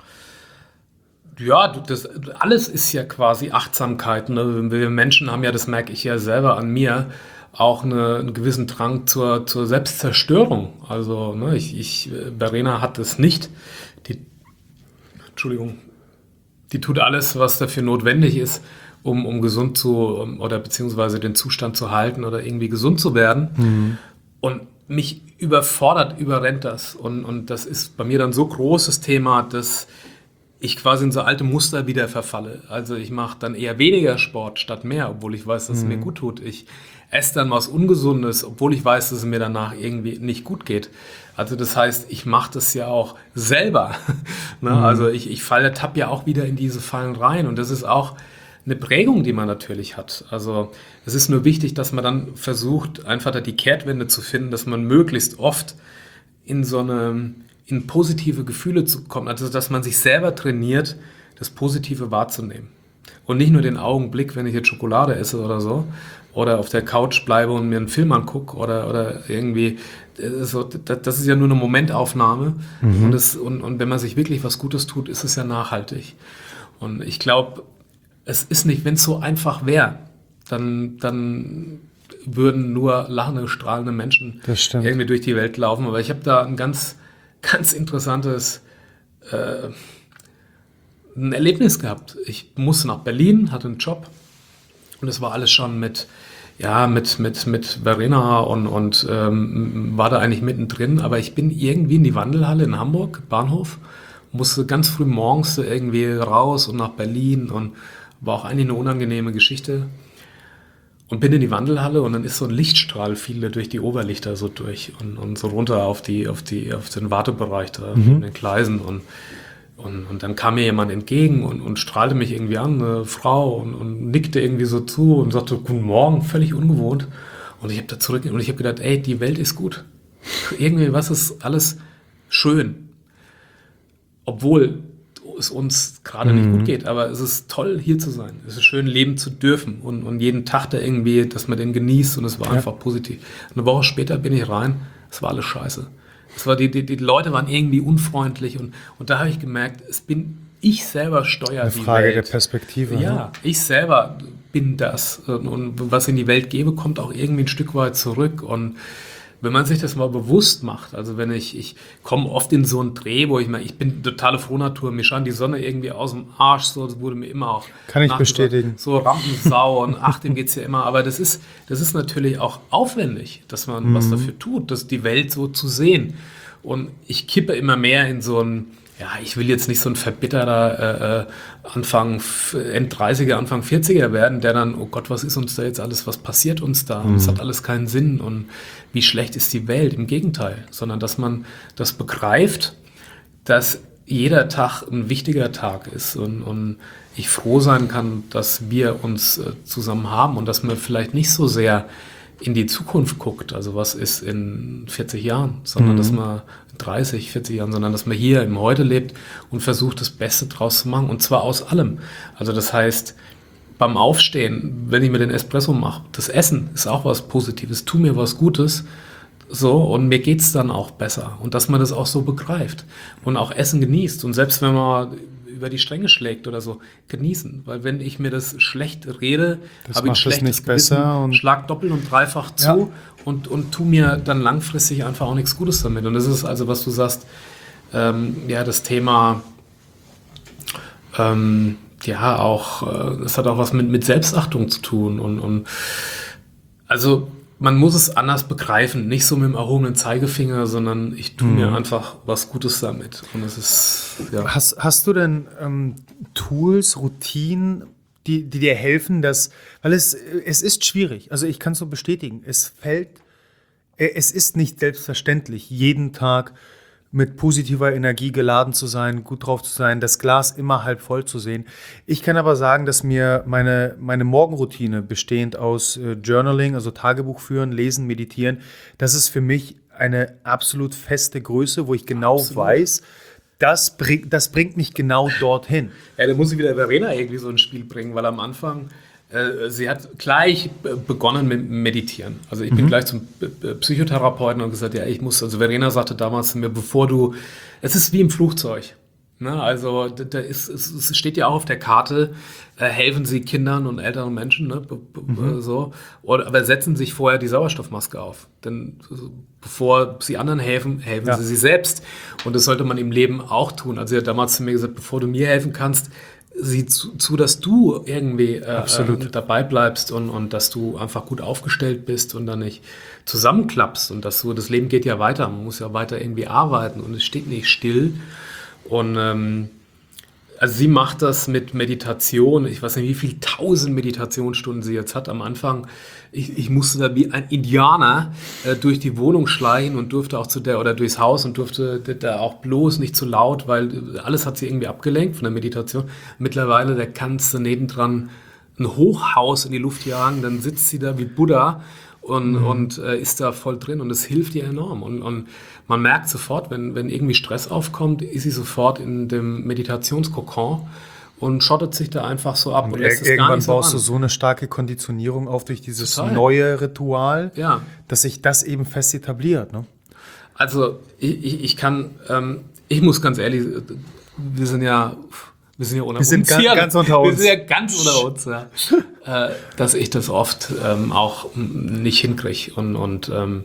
Ja, das, alles ist ja quasi Achtsamkeit. Ne? Wir Menschen haben ja, das merke ich ja selber an mir, auch eine, einen gewissen Drang zur, zur Selbstzerstörung. Also ne, ich, ich, Verena hat es nicht. Die, Entschuldigung, die tut alles, was dafür notwendig ist, Um, um gesund zu, oder beziehungsweise den Zustand zu halten oder irgendwie gesund zu werden. Mhm. Und mich überfordert, überrennt das. Und, und das ist bei mir dann so großes Thema, dass ich quasi in so alte Muster wieder verfalle. Also ich mache dann eher weniger Sport statt mehr, obwohl ich weiß, dass mhm. es mir gut tut. Ich esse dann was Ungesundes, obwohl ich weiß, dass es mir danach irgendwie nicht gut geht. Also das heißt, ich mache das ja auch selber. ne? mhm. Also ich, ich falle, tapp ja auch wieder in diese Fallen rein. Und das ist auch eine Prägung, die man natürlich hat. Also es ist nur wichtig, dass man dann versucht, einfach da die Kehrtwende zu finden, dass man möglichst oft in so eine, in positive Gefühle zu kommen. Also dass man sich selber trainiert, das Positive wahrzunehmen. Und nicht nur den Augenblick, wenn ich jetzt Schokolade esse oder so, oder auf der Couch bleibe und mir einen Film angucke oder, oder irgendwie, so, das ist ja nur eine Momentaufnahme. Mhm. Und, das, und, und wenn man sich wirklich was Gutes tut, ist es ja nachhaltig. Und ich glaube, es ist nicht, wenn es so einfach wäre, dann, dann würden nur lachende, strahlende Menschen irgendwie durch die Welt laufen. Aber ich habe da ein ganz, ganz interessantes äh, ein Erlebnis gehabt. Ich musste nach Berlin, hatte einen Job und es war alles schon mit, ja, mit, mit, mit Verena und, und ähm, war da eigentlich mittendrin. Aber ich bin irgendwie in die Wandelhalle in Hamburg, Bahnhof, musste ganz früh morgens irgendwie raus und nach Berlin und war auch eigentlich eine unangenehme Geschichte. Und bin in die Wandelhalle und dann ist so ein Lichtstrahl, fiel durch die Oberlichter so durch und, und so runter auf, die, auf, die, auf den Wartebereich da, mhm. in den Gleisen. Und, und, und dann kam mir jemand entgegen und, und strahlte mich irgendwie an, eine Frau, und, und nickte irgendwie so zu und sagte, guten Morgen, völlig ungewohnt. Und ich habe da zurück und ich habe gedacht, ey, die Welt ist gut. Irgendwie, was ist alles schön. Obwohl es uns gerade mhm. nicht gut geht, aber es ist toll, hier zu sein. Es ist schön, leben zu dürfen und, und jeden Tag da irgendwie, dass man den genießt und es war ja. einfach positiv. Eine Woche später bin ich rein, es war alles scheiße. Es war die, die, die Leute waren irgendwie unfreundlich und, und da habe ich gemerkt, es bin ich selber steuere Eine die Frage Welt. der Perspektive. Ja, ne? ich selber bin das und, und was ich in die Welt gebe, kommt auch irgendwie ein Stück weit zurück und wenn man sich das mal bewusst macht, also wenn ich, ich komme oft in so einen Dreh, wo ich meine, ich bin totale Frohnatur, mir scheint die Sonne irgendwie aus dem Arsch, so, das wurde mir immer auch. Kann ich bestätigen. So Rampensau und ach, dem geht's ja immer, aber das ist, das ist natürlich auch aufwendig, dass man mhm. was dafür tut, dass die Welt so zu sehen. Und ich kippe immer mehr in so ein, ja, ich will jetzt nicht so ein verbitterter äh, Anfang, End dreißiger, Anfang vierziger werden, der dann, oh Gott, was ist uns da jetzt alles, was passiert uns da? Mhm. Es hat alles keinen Sinn und wie schlecht ist die Welt? Im Gegenteil, sondern dass man das begreift, dass jeder Tag ein wichtiger Tag ist und, und ich froh sein kann, dass wir uns äh, zusammen haben und dass man vielleicht nicht so sehr in die Zukunft guckt, also was ist in vierzig Jahren, sondern mhm. dass man dreißig, vierzig Jahren, sondern dass man hier im Heute lebt und versucht, das Beste draus zu machen und zwar aus allem. Also das heißt, beim Aufstehen, wenn ich mir den Espresso mache, das Essen ist auch was Positives, tu mir was Gutes, so, und mir geht's dann auch besser und dass man das auch so begreift und auch Essen genießt und selbst wenn man über die Stränge schlägt oder so, genießen. Weil wenn ich mir das schlecht rede, habe ich ein schlechtes Gewissen, und schlag doppelt und dreifach zu ja. und, und tu mir dann langfristig einfach auch nichts Gutes damit. Und das ist also, was du sagst, ähm, ja, das Thema, ähm, ja, auch, es äh, hat auch was mit, mit Selbstachtung zu tun. Und, und also man muss es anders begreifen, nicht so mit dem erhobenen Zeigefinger, sondern ich tue mhm. mir einfach was Gutes damit. Und es ist, ja. Hast, hast du denn ähm, Tools, Routinen, die, die dir helfen, dass, weil es, es ist schwierig, also ich kann es so bestätigen, es fällt, es ist nicht selbstverständlich, jeden Tag mit positiver Energie geladen zu sein, gut drauf zu sein, das Glas immer halb voll zu sehen. Ich kann aber sagen, dass mir meine, meine Morgenroutine bestehend aus äh, Journaling, also Tagebuch führen, lesen, meditieren, das ist für mich eine absolut feste Größe, wo ich genau absolut. weiß, das, bring, das bringt mich genau dorthin. Ja, da muss ich wieder Verena irgendwie so ins Spiel bringen, weil am Anfang sie hat gleich begonnen mit Meditieren. Also ich bin mhm. gleich zum Psychotherapeuten und gesagt, ja, ich muss, also Verena sagte damals zu mir, bevor du, es ist wie im Flugzeug. Ne? Also da ist, es steht ja auch auf der Karte, äh, helfen Sie Kindern und älteren Menschen, ne? B- b- mhm. so. Oder, aber setzen sich vorher die Sauerstoffmaske auf. Denn bevor Sie anderen helfen, helfen ja. Sie sich selbst. Und das sollte man im Leben auch tun. Also sie hat damals zu mir gesagt, bevor du mir helfen kannst, sieh zu, zu, dass du irgendwie äh, äh, dabei bleibst und, und dass du einfach gut aufgestellt bist und dann nicht zusammenklappst und dass du, das Leben geht ja weiter, man muss ja weiter irgendwie arbeiten und es steht nicht still und ähm, Also sie macht das mit Meditation. Ich weiß nicht, wie viele tausend Meditationsstunden sie jetzt hat am Anfang. Ich, ich musste da wie ein Indianer äh, durch die Wohnung schleichen und durfte auch zu der, oder durchs Haus und durfte da auch bloß nicht zu laut, weil alles hat sie irgendwie abgelenkt von der Meditation. Mittlerweile, da kannst du nebendran ein Hochhaus in die Luft jagen, dann sitzt sie da wie Buddha und, mhm. und äh, ist da voll drin und es hilft ihr enorm. Und, und man merkt sofort, wenn, wenn irgendwie Stress aufkommt, ist sie sofort in dem Meditationskokon und schottet sich da einfach so ab. Und, und lässt ir- irgendwann so baust an. du so eine starke Konditionierung auf durch dieses Total. neue Ritual, ja. dass sich das eben fest etabliert. Ne? Also ich, ich, ich kann, ähm, ich muss ganz ehrlich, wir sind ja... Wir sind ja unter wir sind uns ganz, hier. ganz unter uns. Wir sind ja ganz unter uns, ja. äh, dass ich das oft ähm, auch nicht hinkriege. Und, und ähm,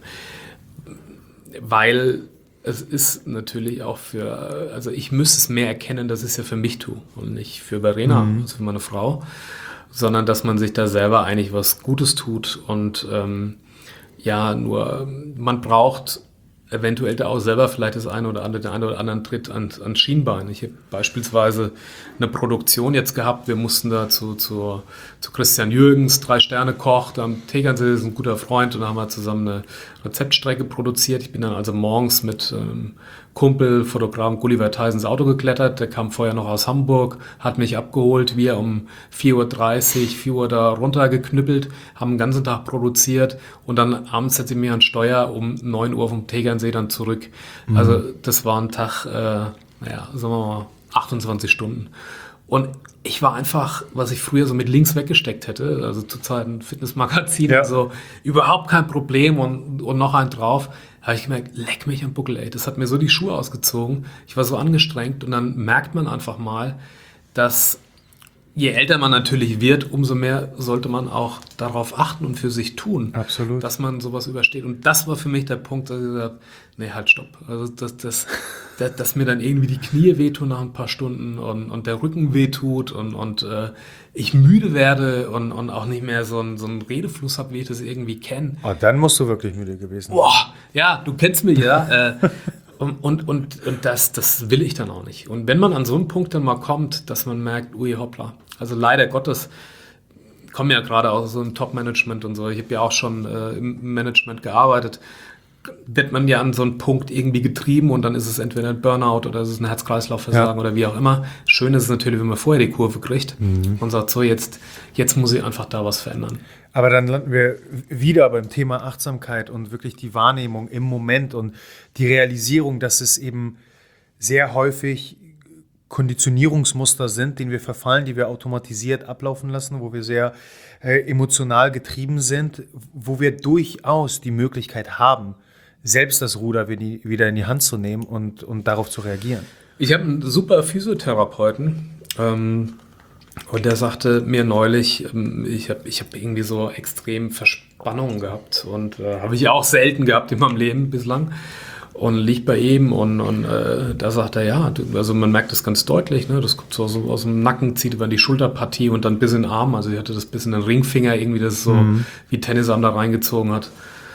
weil es ist natürlich auch für, also ich müsste es mehr erkennen, dass ich es ja für mich tue und nicht für Verena, mhm. also für meine Frau, sondern dass man sich da selber eigentlich was Gutes tut. Und ähm, ja, nur man braucht eventuell da auch selber vielleicht das eine oder andere, der eine oder anderen Tritt ans, ans Schienbein. Ich habe beispielsweise eine Produktion jetzt gehabt, wir mussten da zu, zu, zu Christian Jürgens, Drei-Sterne-Koch, da am Tegernsee, ist ein guter Freund, und da haben wir zusammen eine Rezeptstrecke produziert. Ich bin dann also morgens mit ähm, Kumpel, Fotografen Gulliver Theisens Auto geklettert, der kam vorher noch aus Hamburg, hat mich abgeholt, wir um vier Uhr dreißig, vier Uhr da runtergeknüppelt, haben den ganzen Tag produziert und dann abends setze ich mir an Steuer um neun Uhr vom Tegernsee dann zurück. Mhm. Also das war ein Tag, äh, naja, sagen wir mal, achtundzwanzig Stunden. Und ich war einfach, was ich früher so mit links weggesteckt hätte, also zu Zeiten Fitnessmagazin ja. und so, überhaupt kein Problem und, und noch einen drauf, habe ich gemerkt, leck mich am Buckel, ey. Das hat mir so die Schuhe ausgezogen. Ich war so angestrengt und dann merkt man einfach mal, dass je älter man natürlich wird, umso mehr sollte man auch darauf achten und für sich tun. Absolut. Dass man sowas übersteht. Und das war für mich der Punkt, dass ich gesagt habe, nee, halt, stopp. Also, dass, dass, dass, dass mir dann irgendwie die Knie wehtun nach ein paar Stunden und, und der Rücken wehtut und, und äh, ich müde werde und, und auch nicht mehr so einen so einen Redefluss habe, wie ich das irgendwie kenne. Oh, dann musst du wirklich müde gewesen sein. Boah, ja, du kennst mich ja. äh, Und, und, und, und das, das will ich dann auch nicht. Und wenn man an so einen Punkt dann mal kommt, dass man merkt, ui, hoppla. Also leider Gottes, ich komme ja gerade aus so einem Top-Management und so. Ich habe ja auch schon äh, im Management gearbeitet. Wird man ja an so einen Punkt irgendwie getrieben und dann ist es entweder ein Burnout oder es ist ein Herz-Kreislauf-Versagen ja. oder wie auch immer. Schön ist es natürlich, wenn man vorher die Kurve kriegt mhm. und sagt, so jetzt, jetzt muss ich einfach da was verändern. Aber dann landen wir wieder beim Thema Achtsamkeit und wirklich die Wahrnehmung im Moment und die Realisierung, dass es eben sehr häufig Konditionierungsmuster sind, denen wir verfallen, die wir automatisiert ablaufen lassen, wo wir sehr äh, emotional getrieben sind, wo wir durchaus die Möglichkeit haben, selbst das Ruder wieder in die Hand zu nehmen und, und darauf zu reagieren. Ich habe einen super Physiotherapeuten, ähm, und der sagte mir neulich, ähm, ich habe ich hab irgendwie so extrem Verspannungen gehabt und äh, habe ich auch selten gehabt in meinem Leben bislang. Und liegt bei ihm und, und äh, da sagt er, ja, also man merkt das ganz deutlich, ne? Das kommt so aus, aus dem Nacken, zieht über die Schulterpartie und dann bis in den Arm, also ich hatte das bis in den Ringfinger irgendwie, das so mhm. wie Tennisarm da reingezogen hat.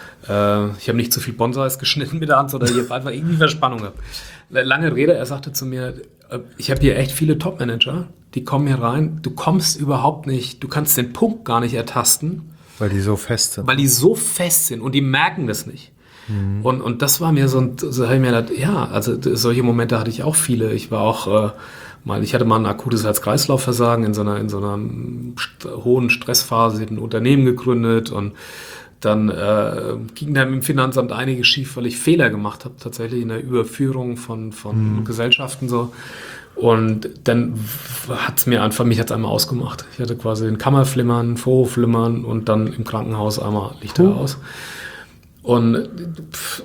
Äh, ich habe nicht zu viel Bonsais geschnitten mit der Hand, sondern ich habe einfach irgendwie Verspannung gehabt. Lange Rede, er sagte zu mir, äh, ich habe hier echt viele Top-Manager, die kommen hier rein, du kommst überhaupt nicht, du kannst den Punkt gar nicht ertasten. Weil die so fest sind. Weil die so fest sind und die merken das nicht. Und, und das war mir so ein, so habe ich mir gedacht, ja, also solche Momente hatte ich auch viele. Ich war auch äh, mal, ich hatte mal ein akutes Herz-Kreislauf-Versagen in so einer, in so einer st- hohen Stressphase, ich habe ein Unternehmen gegründet und dann äh, ging da im Finanzamt einiges schief, weil ich Fehler gemacht habe, tatsächlich in der Überführung von, von mhm. Gesellschaften so. Und dann hat es mir einfach, mich hat es einmal ausgemacht. Ich hatte quasi den Kammerflimmern, Vorhofflimmern und dann im Krankenhaus einmal Lichter uh. aus. Und pff,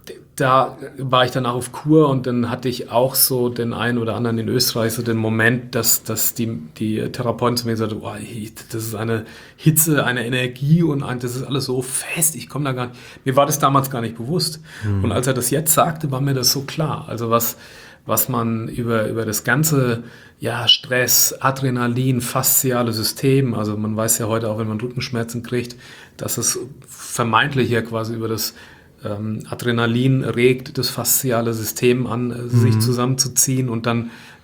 da war ich dann auch auf Kur und dann hatte ich auch so den einen oder anderen in Österreich so den Moment, dass, dass die, die Therapeuten zu mir gesagt haben, oh, das ist eine Hitze, eine Energie und ein, das ist alles so fest, ich komme da gar nicht. Mir war das damals gar nicht bewusst. Mhm. Und als er das jetzt sagte, war mir das so klar. Also was, was man über, über das ganze ja, Stress, Adrenalin, fasziale System, also man weiß ja heute auch, wenn man Rückenschmerzen kriegt, dass es vermeintlich ja quasi über das ähm, Adrenalin regt, das fasziale System an, äh, mhm. sich zusammenzuziehen und dann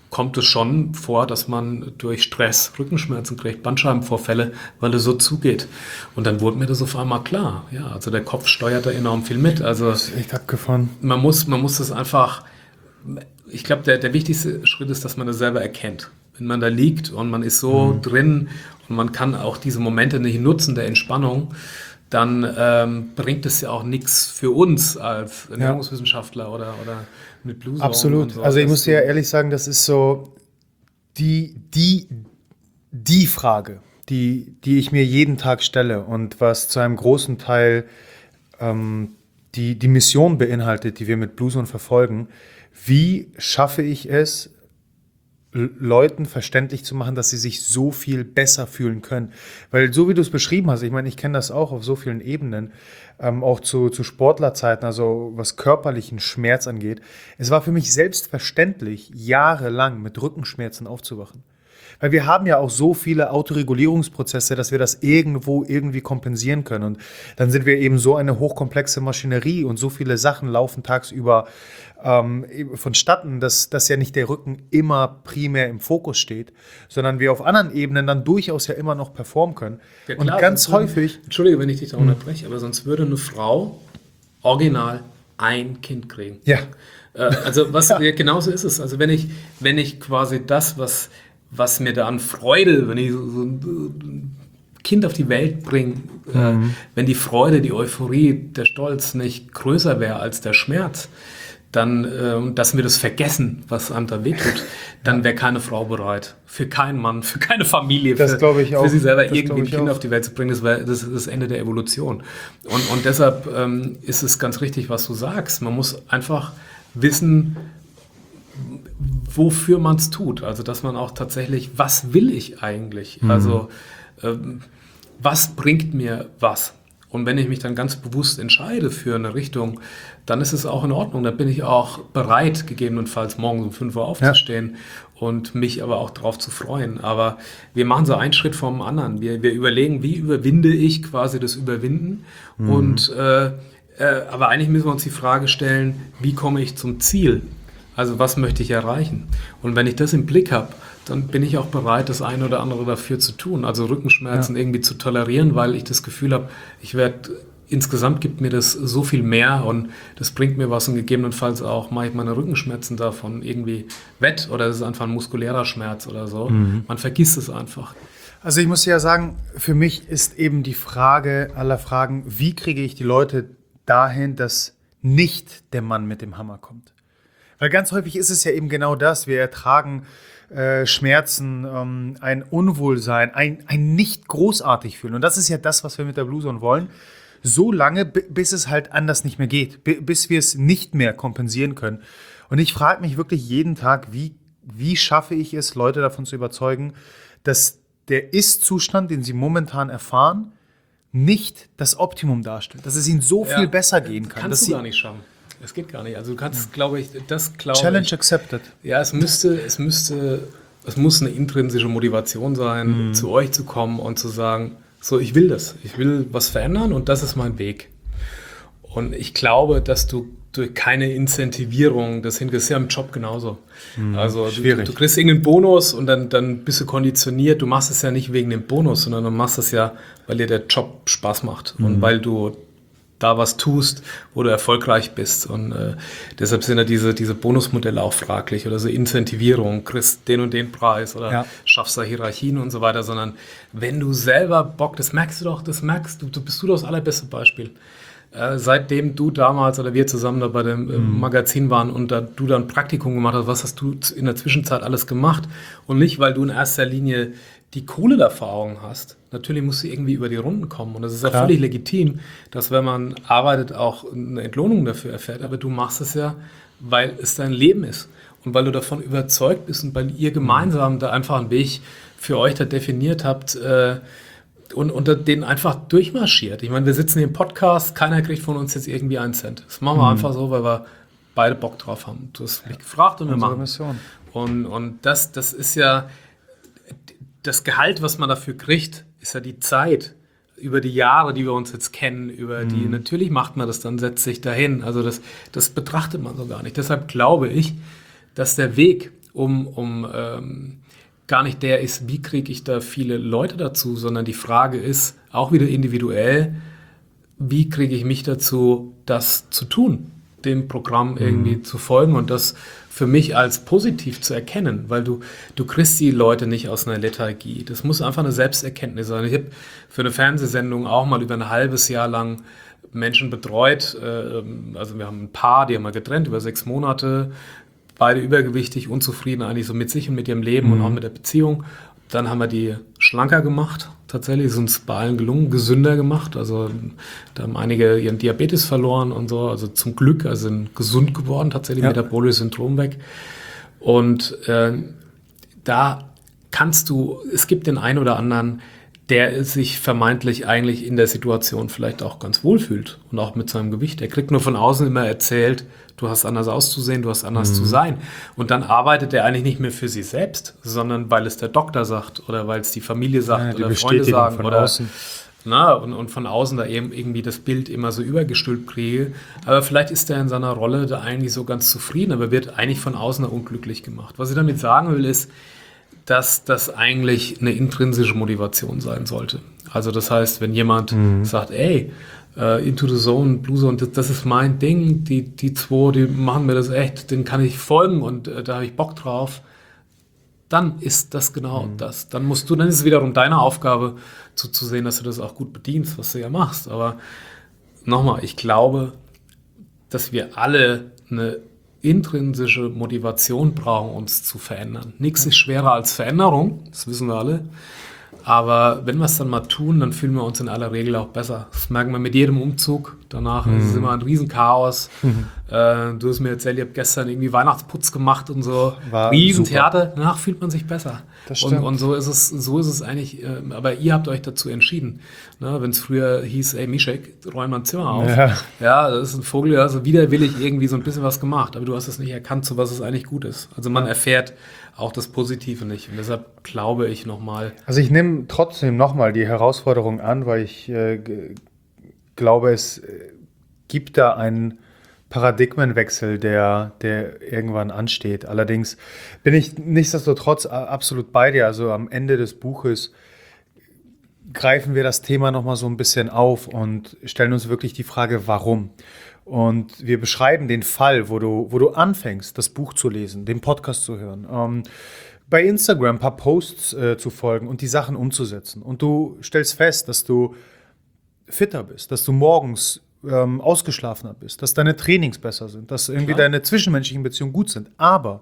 kommt es schon vor, dass man durch Stress Rückenschmerzen kriegt, Bandscheibenvorfälle, weil es so zugeht. Und dann wurde mir das auf einmal klar. Ja, also der Kopf steuert da enorm viel mit. Also Das ist echt abgefahren. man muss, man muss das einfach, ich glaube, der, der wichtigste Schritt ist, dass man das selber erkennt. Wenn man da liegt und man ist so mhm. drin und man kann auch diese Momente nicht nutzen der Entspannung, dann ähm, bringt es ja auch nichts für uns als Ernährungswissenschaftler ja. oder, oder mit Blue Zone. Absolut. So. Also ich muss dir ja ehrlich sagen, das ist so die, die, die Frage, die, die ich mir jeden Tag stelle und was zu einem großen Teil ähm, die, die Mission beinhaltet, die wir mit Blue Zone verfolgen. Wie schaffe ich es, Leuten verständlich zu machen, dass sie sich so viel besser fühlen können. Weil so wie du es beschrieben hast, ich meine, ich kenne das auch auf so vielen Ebenen, ähm, auch zu, zu Sportlerzeiten, also was körperlichen Schmerz angeht. Es war für mich selbstverständlich, jahrelang mit Rückenschmerzen aufzuwachen. Weil wir haben ja auch so viele Autoregulierungsprozesse, dass wir das irgendwo irgendwie kompensieren können. Und dann sind wir eben so eine hochkomplexe Maschinerie und so viele Sachen laufen tagsüber ähm, vonstatten, dass, dass ja nicht der Rücken immer primär im Fokus steht, sondern wir auf anderen Ebenen dann durchaus ja immer noch performen können. Ja, klar, und ganz häufig... Würde, Entschuldige, wenn ich dich da unterbreche, aber sonst würde eine Frau original ein Kind kriegen. Ja. Äh, also was ja. genauso ist es. Also wenn ich, wenn ich quasi das, was... was mir da an Freude, wenn ich so, so ein Kind auf die Welt bringe, mhm. äh, wenn die Freude, die Euphorie, der Stolz nicht größer wäre als der Schmerz, dann, äh, dass wir das vergessen, was einem da wehtut, dann wäre keine Frau bereit. Für keinen Mann, für keine Familie, das für, glaube ich auch. für sie selber das irgendwie ein Kind auch. auf die Welt zu bringen, das wäre das, das Ende der Evolution. Und, und deshalb ähm, ist es ganz richtig, was du sagst. Man muss einfach wissen, wofür man es tut. Also, dass man auch tatsächlich, was will ich eigentlich? Mhm. Also, ähm, was bringt mir was? Und wenn ich mich dann ganz bewusst entscheide für eine Richtung, dann ist es auch in Ordnung. Dann bin ich auch bereit, gegebenenfalls morgens um fünf Uhr aufzustehen ja. und mich aber auch darauf zu freuen. Aber wir machen so einen Schritt vom anderen. Wir, wir überlegen, wie überwinde ich quasi das Überwinden? Mhm. Und, äh, äh, aber eigentlich müssen wir uns die Frage stellen, wie komme ich zum Ziel? Also was möchte ich erreichen? Und wenn ich das im Blick habe, dann bin ich auch bereit, das eine oder andere dafür zu tun. Also Rückenschmerzen ja. irgendwie zu tolerieren, weil ich das Gefühl habe, ich werde, insgesamt gibt mir das so viel mehr und das bringt mir was und gegebenenfalls auch mache ich meine Rückenschmerzen davon irgendwie wett oder es ist einfach ein muskulärer Schmerz oder so. Mhm. Man vergisst es einfach. Also ich muss ja sagen, für mich ist eben die Frage aller Fragen, wie kriege ich die Leute dahin, dass nicht der Mann mit dem Hammer kommt? Weil ganz häufig ist es ja eben genau das, wir ertragen äh, Schmerzen, ähm, ein Unwohlsein, ein, ein nicht großartig fühlen. Und das ist ja das, was wir mit der Blue Zone wollen. So lange, b- bis es halt anders nicht mehr geht, b- bis wir es nicht mehr kompensieren können. Und ich frage mich wirklich jeden Tag, wie, wie schaffe ich es, Leute davon zu überzeugen, dass der Ist-Zustand, den sie momentan erfahren, nicht das Optimum darstellt. Dass es ihnen so ja, viel besser gehen kann. Kannst dass du gar nicht schaffen. Es geht gar nicht. Also du kannst, glaube ich, das glaube Challenge ich, accepted. Ja, es müsste, es müsste, es muss eine intrinsische Motivation sein, mhm. zu euch zu kommen und zu sagen, so, ich will das. Ich will was verändern und das ist mein Weg. Und ich glaube, dass du durch keine Incentivierung das hinkriegst. Das ist ja im Job genauso. Mhm. Also du, du kriegst irgendeinen Bonus und dann, dann bist du konditioniert. Du machst es ja nicht wegen dem Bonus, sondern du machst es ja, weil dir der Job Spaß macht mhm. und weil du da was tust, wo du erfolgreich bist. Und äh, deshalb sind ja diese, diese Bonusmodelle auch fraglich oder so Incentivierung, kriegst den und den Preis oder ja. schaffst da Hierarchien und so weiter, sondern wenn du selber Bock, das merkst du doch, das merkst du, du bist du das allerbeste Beispiel. Äh, seitdem du damals oder wir zusammen da bei dem äh, mhm. Magazin waren und da, du dann Praktikum gemacht hast, was hast du in der Zwischenzeit alles gemacht? Und nicht, weil du in erster Linie die Kohle der Erfahrung hast. Natürlich musst du irgendwie über die Runden kommen. Und das ist ja Klar. völlig legitim, dass wenn man arbeitet, auch eine Entlohnung dafür erfährt. Aber du machst es ja, weil es dein Leben ist. Und weil du davon überzeugt bist und weil ihr gemeinsam mhm. da einfach einen Weg für euch da definiert habt äh, und unter den einfach durchmarschiert. Ich meine, wir sitzen hier im Podcast, keiner kriegt von uns jetzt irgendwie einen Cent. Das machen wir mhm. einfach so, weil wir beide Bock drauf haben. Du hast mich gefragt und wir machen. Mission. Und, und das, das ist ja das Gehalt, was man dafür kriegt, ist ja die Zeit über die Jahre, die wir uns jetzt kennen, über die, mhm. natürlich macht man das, dann setzt sich dahin. Also das, das betrachtet man so gar nicht. Deshalb glaube ich, dass der Weg, um, um ähm, gar nicht der ist, wie kriege ich da viele Leute dazu, sondern die Frage ist auch wieder individuell, wie kriege ich mich dazu, das zu tun, dem Programm irgendwie mhm. zu folgen und das für mich als positiv zu erkennen, weil du, du kriegst die Leute nicht aus einer Lethargie. Das muss einfach eine Selbsterkenntnis sein. Ich habe für eine Fernsehsendung auch mal über ein halbes Jahr lang Menschen betreut. Also wir haben ein Paar, die haben wir getrennt über sechs Monate, beide übergewichtig, unzufrieden eigentlich so mit sich und mit ihrem Leben mhm. und auch mit der Beziehung. Dann haben wir die schlanker gemacht. Tatsächlich ist uns bei allen gelungen, gesünder gemacht. Also da haben einige ihren Diabetes verloren und so. Also zum Glück, also sind gesund geworden, tatsächlich ja. metabolisches Syndrom weg. Und äh, da kannst du, es gibt den einen oder anderen, der sich vermeintlich eigentlich in der Situation vielleicht auch ganz wohl fühlt und auch mit seinem Gewicht. Der kriegt nur von außen immer erzählt, du hast anders auszusehen, du hast anders mhm. zu sein. Und dann arbeitet er eigentlich nicht mehr für sich selbst, sondern weil es der Doktor sagt oder weil es die Familie sagt ja, oder Freunde sagen von oder außen. Na, und, und von außen da eben irgendwie das Bild immer so übergestülpt kriege. Aber vielleicht ist er in seiner Rolle da eigentlich so ganz zufrieden, aber wird eigentlich von außen da unglücklich gemacht. Was ich damit sagen will, ist, dass das eigentlich eine intrinsische Motivation sein sollte. Also das heißt, wenn jemand mhm. sagt, ey, uh, Into the Zone, Blue Zone, das, das ist mein Ding, die, die zwei, die machen mir das echt, denen kann ich folgen und äh, da habe ich Bock drauf, dann ist das genau mhm. das. Dann musst du, dann ist es wiederum deine Aufgabe, zu, zu sehen, dass du das auch gut bedienst, was du ja machst. Aber nochmal, ich glaube, dass wir alle eine intrinsische Motivation brauchen, uns zu verändern. Nichts ist schwerer als Veränderung, das wissen wir alle. Aber wenn wir es dann mal tun, dann fühlen wir uns in aller Regel auch besser. Das merken wir mit jedem Umzug. Danach mhm. ist es immer ein Riesenchaos. Mhm. Äh, du hast mir erzählt, ich habe gestern irgendwie Weihnachtsputz gemacht und so. Riesentheater. Danach fühlt man sich besser. Das stimmt. Und, und so ist es, so ist es eigentlich. Äh, aber ihr habt euch dazu entschieden. Ne, wenn es früher hieß, ey Mischek, räum mal ein Zimmer auf. Ja. ja, das ist ein Vogel, also widerwillig irgendwie so ein bisschen was gemacht. Aber du hast es nicht erkannt, zu was es eigentlich gut ist. Also man erfährt auch das Positive nicht. Und deshalb glaube ich nochmal. Also ich nehme trotzdem nochmal die Herausforderung an, weil ich äh, g- glaube, es äh, gibt da einen Paradigmenwechsel, der, der irgendwann ansteht. Allerdings bin ich nichtsdestotrotz absolut bei dir. Also am Ende des Buches greifen wir das Thema nochmal so ein bisschen auf und stellen uns wirklich die Frage, warum? Und wir beschreiben den Fall, wo du, wo du anfängst, das Buch zu lesen, den Podcast zu hören, ähm, bei Instagram ein paar Posts äh, zu folgen und die Sachen umzusetzen. Und du stellst fest, dass du fitter bist, dass du morgens ähm, ausgeschlafener bist, dass deine Trainings besser sind, dass irgendwie Klar. deine zwischenmenschlichen Beziehungen gut sind. Aber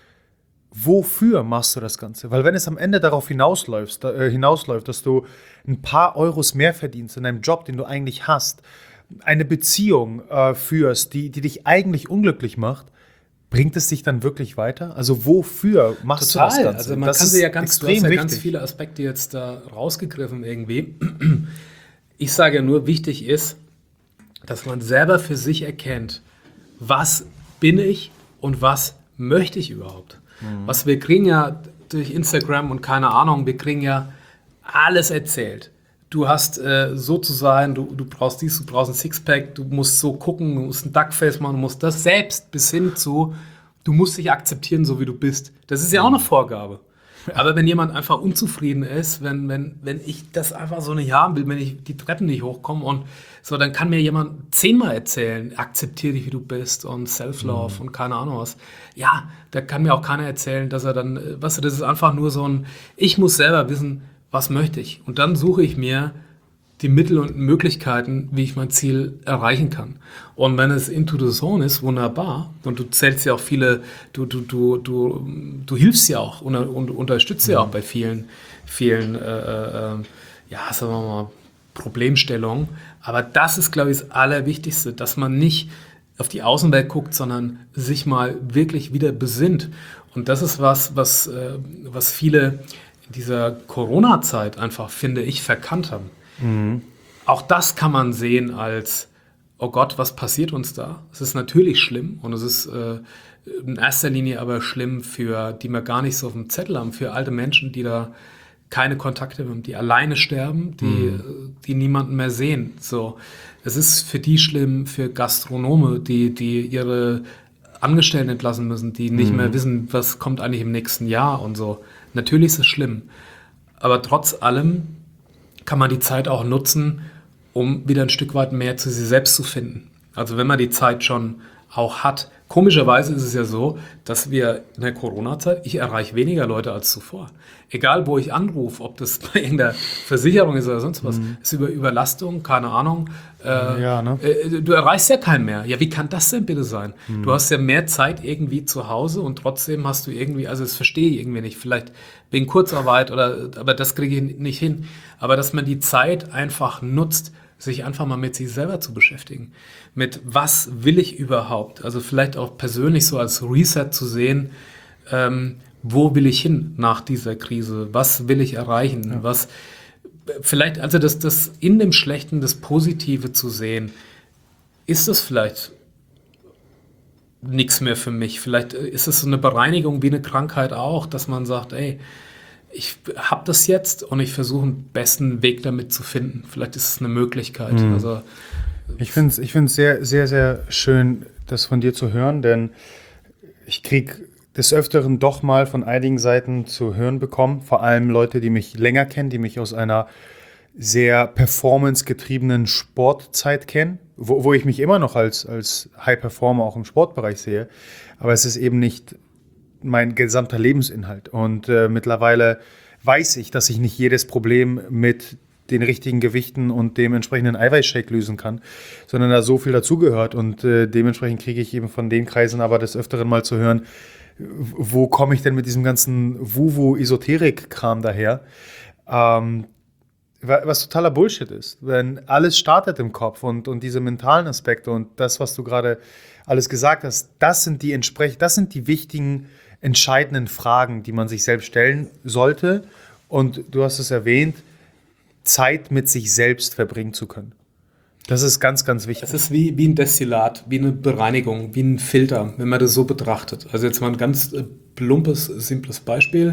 wofür machst du das Ganze? Weil wenn es am Ende darauf hinausläuft, äh, hinausläuft, dass du ein paar Euros mehr verdienst in einem Job, den du eigentlich hast, eine Beziehung äh, führst, die, die dich eigentlich unglücklich macht, bringt es dich dann wirklich weiter? Also wofür machst Total. du das Ganze? Also man das kann sie ja ganz, extrem du hast ja wichtig. ganz viele Aspekte jetzt da rausgegriffen irgendwie. Ich sage ja nur, wichtig ist, dass man selber für sich erkennt, was bin ich und was möchte ich überhaupt. Mhm. Was wir kriegen ja durch Instagram und keine Ahnung, wir kriegen ja alles erzählt. Du hast äh, so zu sein, du, du brauchst dies, du brauchst ein Sixpack, du musst so gucken, du musst ein Duckface machen, du musst das selbst bis hin zu, du musst dich akzeptieren, so wie du bist. Das ist ja auch eine Vorgabe. Aber wenn jemand einfach unzufrieden ist, wenn, wenn, wenn ich das einfach so nicht haben will, wenn ich die Treppen nicht hochkomme und so, dann kann mir jemand zehnmal erzählen, akzeptiere dich, wie du bist und Self-Love mhm. und keine Ahnung was. Ja, da kann mir auch keiner erzählen, dass er dann, weißt du, das ist einfach nur so ein, ich muss selber wissen, was möchte ich? Und dann suche ich mir die Mittel und Möglichkeiten, wie ich mein Ziel erreichen kann. Und wenn es Into the Zone ist, wunderbar. Und du zählst ja auch viele, du, du, du, du, du hilfst ja auch und, und unterstützt ja auch bei vielen, vielen, äh, äh, ja, sagen wir mal, Problemstellungen. Aber das ist, glaube ich, das Allerwichtigste, dass man nicht auf die Außenwelt guckt, sondern sich mal wirklich wieder besinnt. Und das ist was, was, äh, was viele in dieser Corona-Zeit einfach, finde ich, verkannt haben. Mhm. Auch das kann man sehen als, oh Gott, was passiert uns da? Es ist natürlich schlimm und es ist äh, in erster Linie aber schlimm für, die wir gar nicht so auf dem Zettel haben, für alte Menschen, die da keine Kontakte haben, die alleine sterben, die, mhm. die niemanden mehr sehen. So, es ist für die schlimm, für Gastronome, die, die ihre Angestellten entlassen müssen, die nicht Mhm. mehr wissen, was kommt eigentlich im nächsten Jahr und so. Natürlich ist es schlimm. Aber trotz allem kann man die Zeit auch nutzen, um wieder ein Stück weit mehr zu sich selbst zu finden. Also wenn man die Zeit schon auch hat. Komischerweise ist es ja so, dass wir in der Corona-Zeit, ich erreiche weniger Leute als zuvor. Egal, wo ich anrufe, ob das bei irgendeiner Versicherung ist oder sonst was, ist über Überlastung, keine Ahnung. Äh, Ja, ne? äh, du erreichst ja keinen mehr. Ja, wie kann das denn bitte sein? Du hast ja mehr Zeit irgendwie zu Hause und trotzdem hast du irgendwie, also das verstehe ich irgendwie nicht, vielleicht wegen Kurzarbeit oder, aber das kriege ich nicht hin. Aber dass man die Zeit einfach nutzt, sich einfach mal mit sich selber zu beschäftigen. Mit was will ich überhaupt? Also vielleicht auch persönlich so als Reset zu sehen, ähm, wo will ich hin nach dieser Krise? Was will ich erreichen? Ja. Was, vielleicht, also das, das in dem Schlechten das Positive zu sehen, ist das vielleicht nichts mehr für mich? Vielleicht ist es so eine Bereinigung wie eine Krankheit auch, dass man sagt, ey, ich habe das jetzt und ich versuche einen besten Weg damit zu finden. Vielleicht ist es eine Möglichkeit. Mhm. Also, ich finde es ich find's sehr, sehr, sehr schön, das von dir zu hören, denn ich kriege des Öfteren doch mal von einigen Seiten zu hören bekommen, vor allem Leute, die mich länger kennen, die mich aus einer sehr performancegetriebenen Sportzeit kennen, wo, wo ich mich immer noch als, als High-Performer auch im Sportbereich sehe, aber es ist eben nicht mein gesamter Lebensinhalt. Und äh, mittlerweile weiß ich, dass ich nicht jedes Problem mit den richtigen Gewichten und dem entsprechenden Eiweißshake lösen kann, sondern da so viel dazugehört. Und äh, dementsprechend kriege ich eben von den Kreisen aber des Öfteren mal zu hören, wo komme ich denn mit diesem ganzen Wuwu-Esoterik-Kram daher? Ähm, was totaler Bullshit ist. Wenn alles startet im Kopf und, und diese mentalen Aspekte und das, was du gerade alles gesagt hast, das sind die entsprechend, das sind die wichtigen entscheidenden Fragen, die man sich selbst stellen sollte. Und du hast es erwähnt, Zeit mit sich selbst verbringen zu können. Das ist ganz, ganz wichtig. Es ist wie, wie ein Destillat, wie eine Bereinigung, wie ein Filter, wenn man das so betrachtet. Also jetzt mal ein ganz plumpes, simples Beispiel.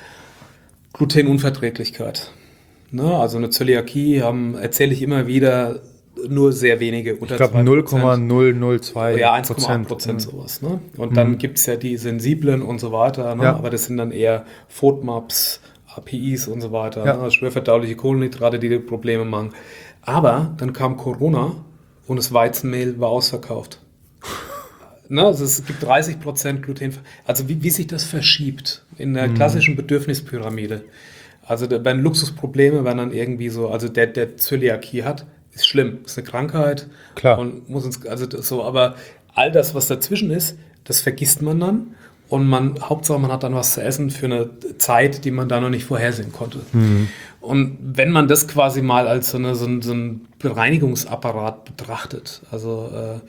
Glutenunverträglichkeit. Ne? Also eine Zöliakie haben, erzähle ich immer wieder, nur sehr wenige, unter ich glaube null Komma null null zwei Ja, eins Komma acht Prozent sowas. Ne? Und mhm. dann gibt es ja die Sensiblen und so weiter, ne? Ja. Aber das sind dann eher FODMAPs, A P Is und so weiter, ja. ne? Schwerverdauliche Kohlenhydrate, die, die Probleme machen. Aber dann kam Corona und das Weizenmehl war ausverkauft. ne? Also es gibt dreißig Prozent Gluten. Also wie, wie sich das verschiebt in der mhm. klassischen Bedürfnispyramide. Also bei den Luxusproblemen werden dann irgendwie so, also der, der Zöliakie hat, ist schlimm, ist eine Krankheit. Klar. Und muss uns, also so, aber all das, was dazwischen ist, das vergisst man dann. Und man, Hauptsache, man hat dann was zu essen für eine Zeit, die man da noch nicht vorhersehen konnte. Mhm. Und wenn man das quasi mal als so, eine, so, ein, so ein Bereinigungsapparat betrachtet, also äh,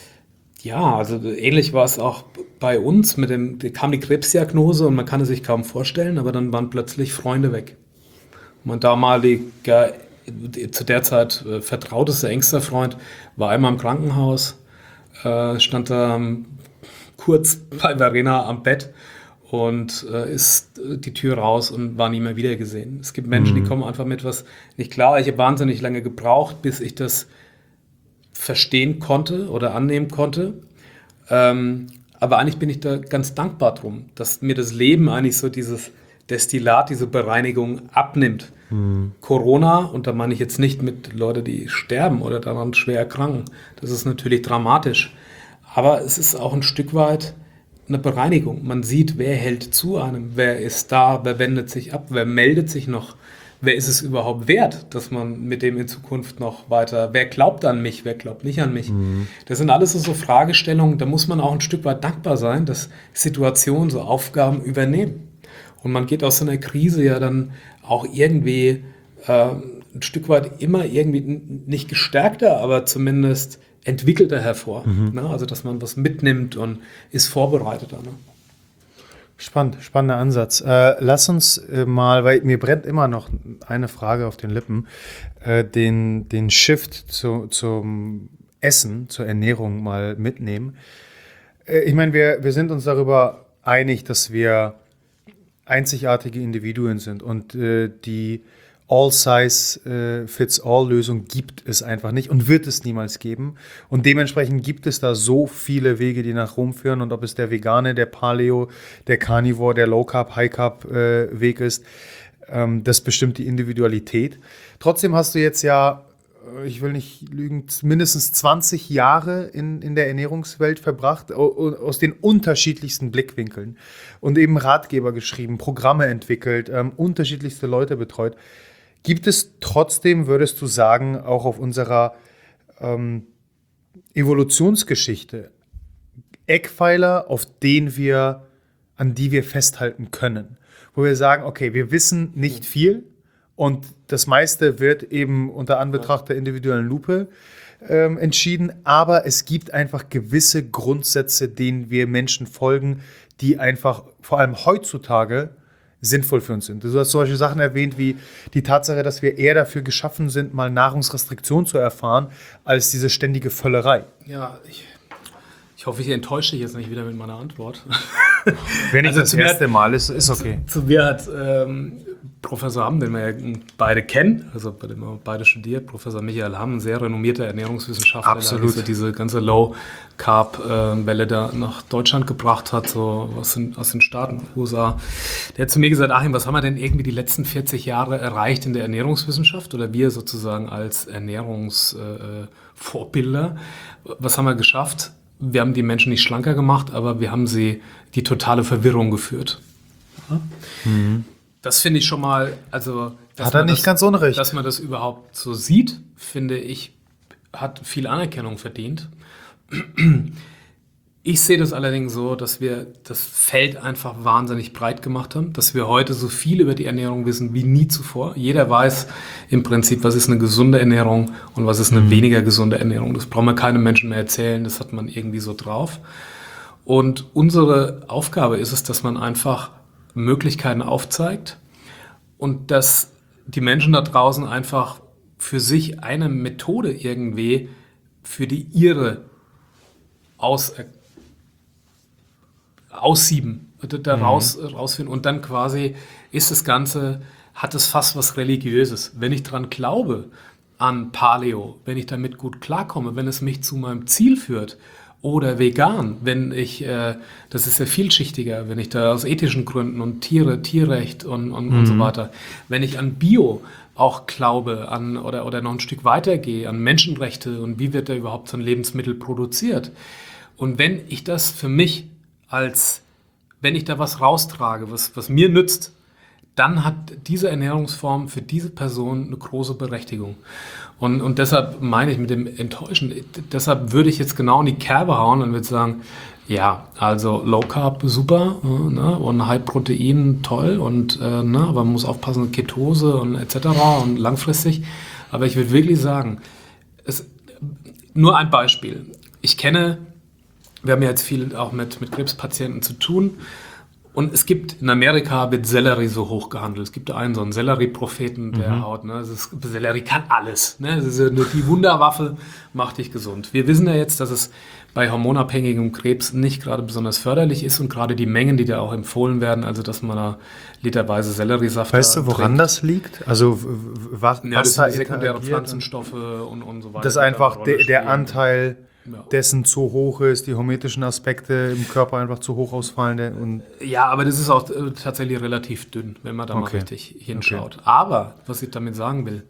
ja, also ähnlich war es auch bei uns, mit dem, da kam die Krebsdiagnose und man kann es sich kaum vorstellen, aber dann waren plötzlich Freunde weg. Mein damaliger, zu der Zeit äh, vertrautester, engster Freund war einmal im Krankenhaus, äh, stand da ähm, kurz bei Verena am Bett und äh, ist äh, die Tür raus und war nie mehr wieder gesehen. Es gibt Menschen, mhm. die kommen einfach mit was nicht klar. Ich habe wahnsinnig lange gebraucht, bis ich das verstehen konnte oder annehmen konnte. Ähm, aber eigentlich bin ich da ganz dankbar drum, dass mir das Leben eigentlich so dieses Destillat, diese Bereinigung abnimmt. Mhm. Corona, und da meine ich jetzt nicht mit Leuten, die sterben oder daran schwer erkranken. Das ist natürlich dramatisch. Aber es ist auch ein Stück weit eine Bereinigung. Man sieht, wer hält zu einem, wer ist da, wer wendet sich ab, wer meldet sich noch. Wer ist es überhaupt wert, dass man mit dem in Zukunft noch weiter, wer glaubt an mich, wer glaubt nicht an mich? Mhm. Das sind alles so Fragestellungen, da muss man auch ein Stück weit dankbar sein, dass Situationen so Aufgaben übernehmen. Und man geht aus so einer Krise ja dann auch irgendwie äh, ein Stück weit immer irgendwie nicht gestärkter, aber zumindest entwickelter hervor. Mhm. Ne? Also, dass man was mitnimmt und ist vorbereiteter. Ne? Spannend, spannender Ansatz. Äh, lass uns äh, mal, weil mir brennt immer noch eine Frage auf den Lippen, äh, den, den Shift zu, zum Essen, zur Ernährung mal mitnehmen. Äh, ich meine, wir, wir sind uns darüber einig, dass wir einzigartige Individuen sind und äh, die All-Size-Fits-All-Lösung gibt es einfach nicht und wird es niemals geben. Und dementsprechend gibt es da so viele Wege, die nach Rom führen. Und ob es der vegane, der Paleo, der Carnivore, der Low-Carb, High-Carb-Weg äh, ist, ähm, das bestimmt die Individualität. Trotzdem hast du jetzt ja, ich will nicht lügen, mindestens zwanzig Jahre in, in der Ernährungswelt verbracht, aus den unterschiedlichsten Blickwinkeln und eben Ratgeber geschrieben, Programme entwickelt, ähm, unterschiedlichste Leute betreut. Gibt es trotzdem, würdest du sagen, auch auf unserer ähm, Evolutionsgeschichte Eckpfeiler, auf denen wir, an die wir festhalten können, wo wir sagen, okay, wir wissen nicht viel und das meiste wird eben unter Anbetracht der individuellen Lupe ähm, entschieden, aber es gibt einfach gewisse Grundsätze, denen wir Menschen folgen, die einfach vor allem heutzutage sinnvoll für uns sind. Du hast solche Sachen erwähnt wie die Tatsache, dass wir eher dafür geschaffen sind, mal Nahrungsrestriktion zu erfahren, als diese ständige Völlerei. Ja, ich, ich hoffe, ich enttäusche dich jetzt nicht wieder mit meiner Antwort. Wenn nicht also das erste Mal ist, ist okay. Zu, zu mir hat ähm, Professor Hamm, den wir ja beide kennen, also bei dem wir beide studiert, Professor Michael Hamm, ein sehr renommierter Ernährungswissenschaftler, Absolut. der diese, diese ganze Low-Carb-Welle da nach Deutschland gebracht hat, so aus den, aus den Staaten, U S A. Der hat zu mir gesagt, Achim, was haben wir denn irgendwie die letzten vierzig Jahre erreicht in der Ernährungswissenschaft oder wir sozusagen als Ernährungsvorbilder? Äh, was haben wir geschafft? Wir haben die Menschen nicht schlanker gemacht, aber wir haben sie die totale Verwirrung geführt. Ja? Mhm. Das finde ich schon mal, also dass hat er nicht das, ganz unrecht. Dass man das überhaupt so sieht, finde ich, hat viel Anerkennung verdient. Ich sehe das allerdings so, dass wir das Feld einfach wahnsinnig breit gemacht haben, dass wir heute so viel über die Ernährung wissen wie nie zuvor. Jeder weiß im Prinzip, was ist eine gesunde Ernährung und was ist eine mhm. weniger gesunde Ernährung. Das brauchen wir keinem Menschen mehr erzählen, das hat man irgendwie so drauf. Und unsere Aufgabe ist es, dass man einfach Möglichkeiten aufzeigt und dass die Menschen da draußen einfach für sich eine Methode irgendwie für die ihre aus, aussieben, da raus, mhm. rausfinden und dann quasi ist das Ganze, hat es fast was Religiöses. Wenn ich dran glaube, an Paleo, wenn ich damit gut klarkomme, wenn es mich zu meinem Ziel führt, oder vegan, wenn ich, äh, das ist ja vielschichtiger, wenn ich da aus ethischen Gründen und Tiere, Tierrecht und, und, mhm. und so weiter, wenn ich an Bio auch glaube, an oder, oder noch ein Stück weiter gehe, an Menschenrechte und wie wird da überhaupt so ein Lebensmittel produziert. Und wenn ich das für mich als, wenn ich da was raustrage, was, was mir nützt, dann hat diese Ernährungsform für diese Person eine große Berechtigung. Und, und deshalb meine ich mit dem Enttäuschen, deshalb würde ich jetzt genau in die Kerbe hauen und würde sagen, ja, also Low Carb super, ne, und High Protein toll, und, äh, ne, aber man muss aufpassen, Ketose und et cetera und langfristig. Aber ich würde wirklich sagen, es, nur ein Beispiel. Ich kenne, wir haben ja jetzt viel auch mit, mit Krebspatienten zu tun. Und es gibt, in Amerika wird Sellerie so hoch gehandelt. Es gibt da einen, so einen Sellerie-Propheten, der mhm. haut, ne, es ist, Sellerie kann alles, ne, es ist ja nur die Wunderwaffe, macht dich gesund. Wir wissen ja jetzt, dass es bei hormonabhängigem Krebs nicht gerade besonders förderlich ist und gerade die Mengen, die da auch empfohlen werden, also dass man da literweise Selleriesaft Weißt du, woran trinkt. Das liegt? Also was, ja, was das sind sekundäre Pflanzenstoffe und, und so weiter. Das ist einfach der, der Anteil... Ja. Dessen zu hoch ist, die hormetischen Aspekte im Körper einfach zu hoch ausfallen. Und ja, aber das ist auch äh, tatsächlich relativ dünn, wenn man da okay. mal richtig hinschaut. Okay. Aber, was ich damit sagen will,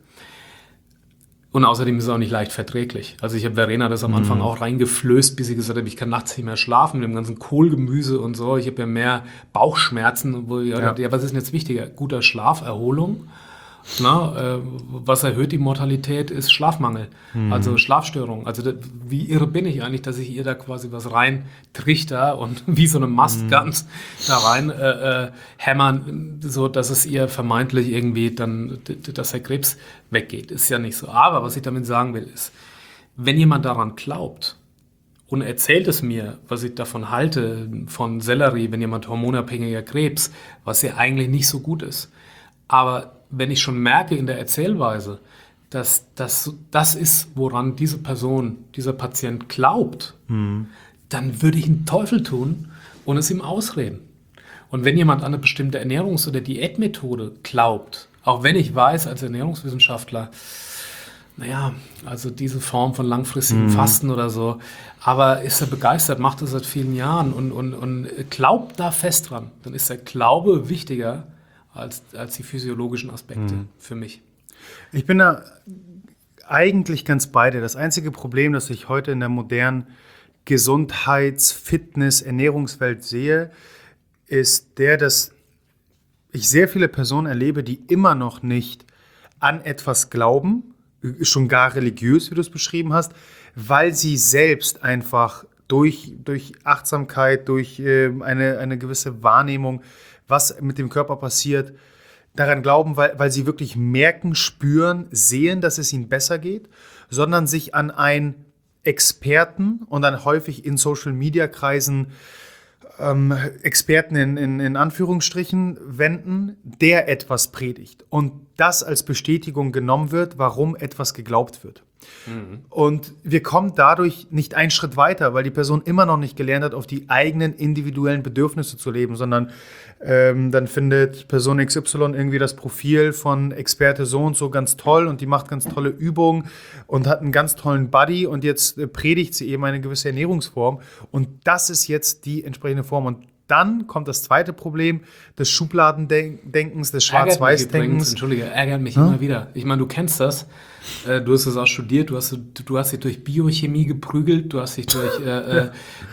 und außerdem ist es auch nicht leicht verträglich. Also ich habe Verena das am Anfang mm. auch reingeflößt, bis sie gesagt hat, ich kann nachts nicht mehr schlafen mit dem ganzen Kohlgemüse und so. Ich habe ja mehr Bauchschmerzen. Wo ich ja. dachte, ja, was ist denn jetzt wichtiger? Guter Schlaf, Erholung. Na, äh, was erhöht die Mortalität, ist Schlafmangel, mhm. also Schlafstörung. Also da, wie irre bin ich eigentlich, dass ich ihr da quasi was rein trichter und wie so eine Mast mhm. ganz da rein äh, äh, hämmern, so dass es ihr vermeintlich irgendwie dann, dass der Krebs weggeht. Ist ja nicht so. Aber was ich damit sagen will, ist, wenn jemand daran glaubt und erzählt es mir, was ich davon halte, von Sellerie, wenn jemand hormonabhängiger Krebs, was ja eigentlich nicht so gut ist. Aber wenn ich schon merke in der Erzählweise, dass das das ist, woran diese Person, dieser Patient glaubt, mhm. dann würde ich einen Teufel tun und es ihm ausreden. Und wenn jemand an eine bestimmte Ernährungs- oder Diätmethode glaubt, Auch wenn ich weiß, als Ernährungswissenschaftler, naja, also diese Form von langfristigem Fasten oder so, aber ist er begeistert, macht das seit vielen Jahren und, und, und glaubt da fest dran, dann ist der Glaube wichtiger als, als die physiologischen Aspekte für mich. Ich bin da eigentlich ganz bei dir. Das einzige Problem, das ich heute in der modernen Gesundheits-, Fitness-, Ernährungswelt sehe, ist der, dass ich sehr viele Personen erlebe, die immer noch nicht an etwas glauben, schon gar religiös, wie du es beschrieben hast, weil sie selbst einfach durch, durch Achtsamkeit, durch äh, eine, eine gewisse Wahrnehmung, was mit dem Körper passiert, daran glauben, weil, weil sie wirklich merken, spüren, sehen, dass es ihnen besser geht, sondern sich an einen Experten und dann häufig in Social-Media-Kreisen ähm, Experten in, in, in Anführungsstrichen wenden, der etwas predigt und das als Bestätigung genommen wird, warum etwas geglaubt wird. Mhm. Und wir kommen dadurch nicht einen Schritt weiter, weil die Person immer noch nicht gelernt hat, auf die eigenen individuellen Bedürfnisse zu leben, sondern ähm, dann findet Person X Y irgendwie das Profil von Experte so und so ganz toll und die macht ganz tolle Übungen und hat einen ganz tollen Buddy und jetzt äh, predigt sie eben eine gewisse Ernährungsform und das ist jetzt die entsprechende Form. Und dann kommt das zweite Problem des Schubladendenkens, des Schwarz-Weiß-Denkens. Entschuldige, ärgert mich hm? immer wieder. Ich meine, du kennst das. Äh, du hast es auch studiert. Du hast, du hast dich durch Biochemie geprügelt. Du hast dich durch, äh, äh,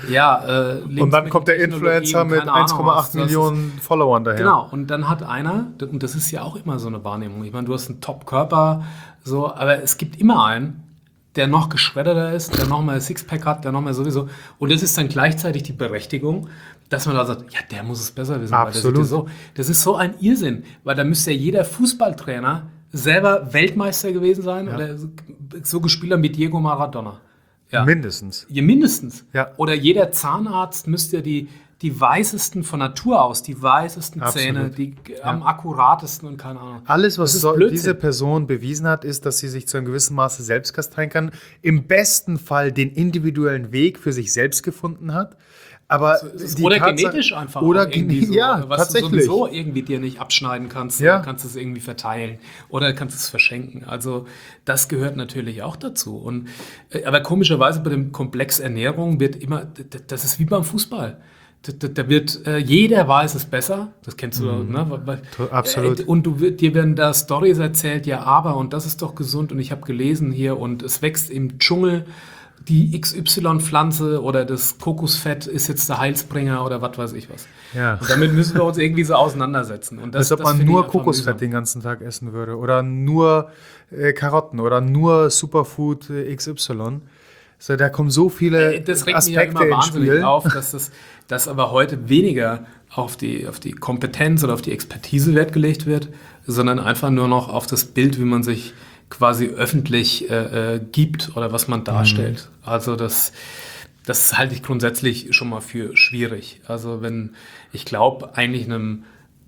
ja, äh, und dann kommt der Influencer mit eins Komma acht Millionen Followern daher. Genau. Und dann hat einer, und das ist ja auch immer so eine Wahrnehmung. Ich meine, du hast einen Top-Körper, so, aber es gibt immer einen, der noch geschredderter ist, der noch mal Sixpack hat, der noch mal sowieso. Und das ist dann gleichzeitig die Berechtigung, dass man da sagt, ja, der muss es besser wissen. Absolut. Weil das, so, das ist so ein Irrsinn, weil da müsste ja jeder Fußballtrainer selber Weltmeister gewesen sein ja. oder so gespielt haben wie Diego Maradona. Ja. Mindestens. Ja, mindestens. Ja. Oder jeder Zahnarzt müsste ja die, die weißesten von Natur aus, die weißesten Absolut. Zähne, die ja. am akkuratesten und keine Ahnung. Alles, was so diese Person bewiesen hat, ist, dass sie sich zu einem gewissen Maße selbst kasteien kann. Im besten Fall den individuellen Weg für sich selbst gefunden hat. Aber die oder Tatsache, genetisch einfach. Oder irgendwie so, ja, was tatsächlich. du sowieso irgendwie dir nicht abschneiden kannst. Ja. Oder kannst es irgendwie verteilen. Oder kannst es verschenken. Also das gehört natürlich auch dazu. Und, aber komischerweise bei dem Komplex Ernährung wird immer, das ist wie beim Fußball. Da, da wird, äh, jeder weiß es besser. Das kennst du, mhm. ne? Weil, Absolut. Äh, und du, dir werden da Storys erzählt, ja, aber, und das ist doch gesund. Und ich habe gelesen hier, und es wächst im Dschungel. Die X Y-Pflanze oder das Kokosfett ist jetzt der Heilsbringer oder was weiß ich was. Ja. Und damit müssen wir uns irgendwie so auseinandersetzen. Und das, Als ob das man nur Kokosfett mühsam. den ganzen Tag essen würde oder nur äh, Karotten oder nur Superfood äh, X Y. So, da kommen so viele das regt Aspekte mich ja immer wahnsinnig Spiel. auf, dass das dass aber heute weniger auf die, auf die Kompetenz oder auf die Expertise Wert gelegt wird, sondern einfach nur noch auf das Bild, wie man sich quasi öffentlich äh, äh, gibt oder was man darstellt. Mhm. Also das, das halte ich grundsätzlich schon mal für schwierig. Also wenn, ich glaube eigentlich einem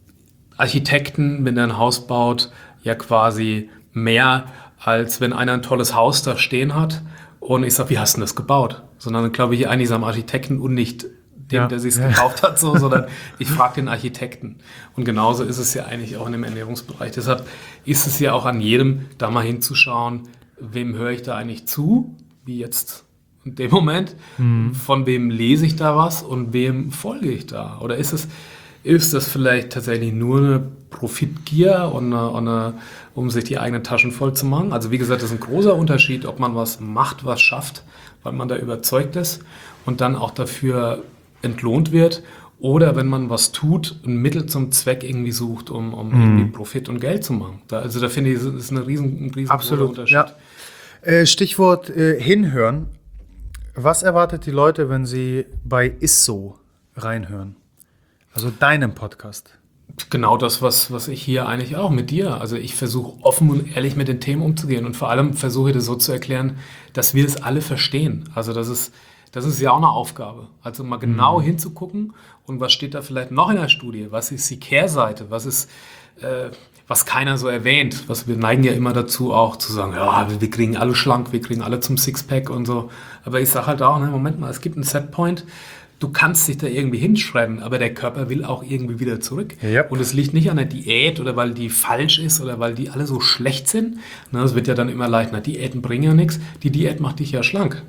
Architekten, wenn er ein Haus baut, ja quasi mehr, als wenn einer ein tolles Haus da stehen hat und ich sage, wie hast du das gebaut? Sondern glaube ich eigentlich am Architekten und nicht dem, ja. der sich es ja. gekauft hat, so, sondern ich frage den Architekten. Und genauso ist es ja eigentlich auch in dem Ernährungsbereich. Deshalb ist es ja auch an jedem, da mal hinzuschauen, wem höre ich da eigentlich zu, wie jetzt in dem Moment, mhm. von wem lese ich da was und wem folge ich da? Oder ist es, ist das vielleicht tatsächlich nur eine Profitgier, und eine, und eine, um sich die eigenen Taschen voll zu machen? Also wie gesagt, das ist ein großer Unterschied, ob man was macht, was schafft, weil man da überzeugt ist und dann auch dafür entlohnt wird, oder wenn man was tut, ein Mittel zum Zweck irgendwie sucht, um, um mm. irgendwie Profit und Geld zu machen. Da, also da finde ich, das ist eine riesen, ein riesen Absolut, Unterschied. Ja. Äh, Stichwort äh, hinhören. Was erwartet die Leute, wenn sie bei Isso reinhören? Also deinem Podcast. Genau das, was, was ich hier eigentlich auch mit dir. Also ich versuche offen und ehrlich mit den Themen umzugehen und vor allem versuche ich das so zu erklären, dass wir es alle verstehen. Also das ist Das ist ja auch eine Aufgabe. Also mal genau mhm. hinzugucken und was steht da vielleicht noch in der Studie? Was ist die Kehrseite? Was ist, äh, was keiner so erwähnt? Was wir neigen ja immer dazu auch zu sagen, ja, wir kriegen alle schlank, wir kriegen alle zum Sixpack und so. Aber ich sage halt auch, ne, Moment mal, es gibt einen Setpoint, du kannst dich da irgendwie hinschreiben, aber der Körper will auch irgendwie wieder zurück. Ja. Und es liegt nicht an der Diät oder weil die falsch ist oder weil die alle so schlecht sind. Na, es wird ja dann immer leicht, na, Diäten bringen ja nichts. Die Diät macht dich ja schlank.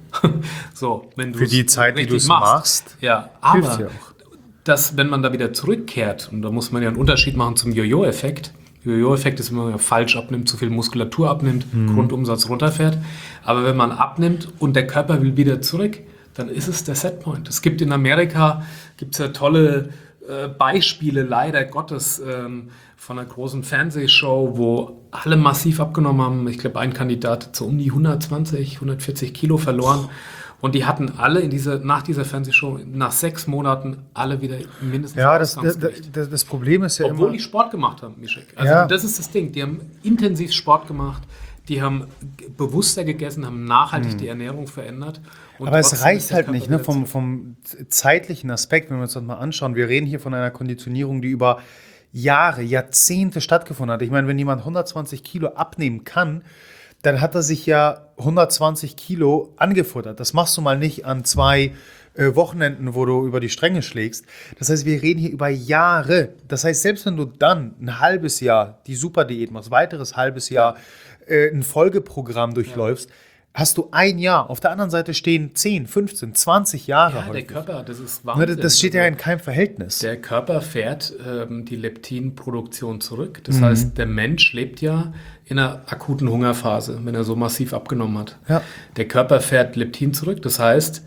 So, wenn du Für die Zeit, die du es machst, ja, hilft's aber ja auch. dass, wenn man da wieder zurückkehrt, und da muss man ja einen Unterschied machen zum Jojo-Effekt. Jojo-Effekt ist, wenn man falsch abnimmt, zu viel Muskulatur abnimmt, Mhm. Grundumsatz runterfährt. Aber wenn man abnimmt und der Körper will wieder zurück, dann ist es der Setpoint. Es gibt in Amerika gibt's ja tolle äh, Beispiele, leider Gottes, ähm, von einer großen Fernsehshow, wo alle massiv abgenommen haben. Ich glaube, ein Kandidat hat so um die hundertzwanzig, hundertvierzig Kilo verloren. Und die hatten alle in dieser, nach dieser Fernsehshow, nach sechs Monaten, alle wieder mindestens Ja, das, das, Ausgangsgewicht. das, das Problem ist ja Obwohl immer... die Sport gemacht haben, Mischek. Also Ja. das ist das Ding. Die haben intensiv Sport gemacht, die haben g- bewusster gegessen, haben nachhaltig die Ernährung verändert. Und Aber es trotzdem ist reicht der halt Körper nicht, ne? wieder vom, vom zeitlichen Aspekt, wenn wir uns das mal anschauen. Wir reden hier von einer Konditionierung, die über Jahre, Jahrzehnte stattgefunden hat. Ich meine, wenn jemand hundertzwanzig Kilo abnehmen kann, dann hat er sich ja hundertzwanzig Kilo angefuttert. Das machst du mal nicht an zwei äh, Wochenenden, wo du über die Stränge schlägst. Das heißt, wir reden hier über Jahre. Das heißt, selbst wenn du dann ein halbes Jahr die Superdiät machst, weiteres halbes Jahr äh, ein Folgeprogramm durchläufst, hast du ein Jahr. Auf der anderen Seite stehen zehn, fünfzehn, zwanzig Jahre. Ja, der häufig. Körper, das ist Ne, Wahnsinn. das- Das steht ja Also in keinem Verhältnis. der Körper fährt ähm, die Leptinproduktion zurück. Das Mhm. heißt, der Mensch lebt ja in einer akuten Hungerphase, wenn er so massiv abgenommen hat. Ja. Der Körper fährt Leptin zurück. Das heißt,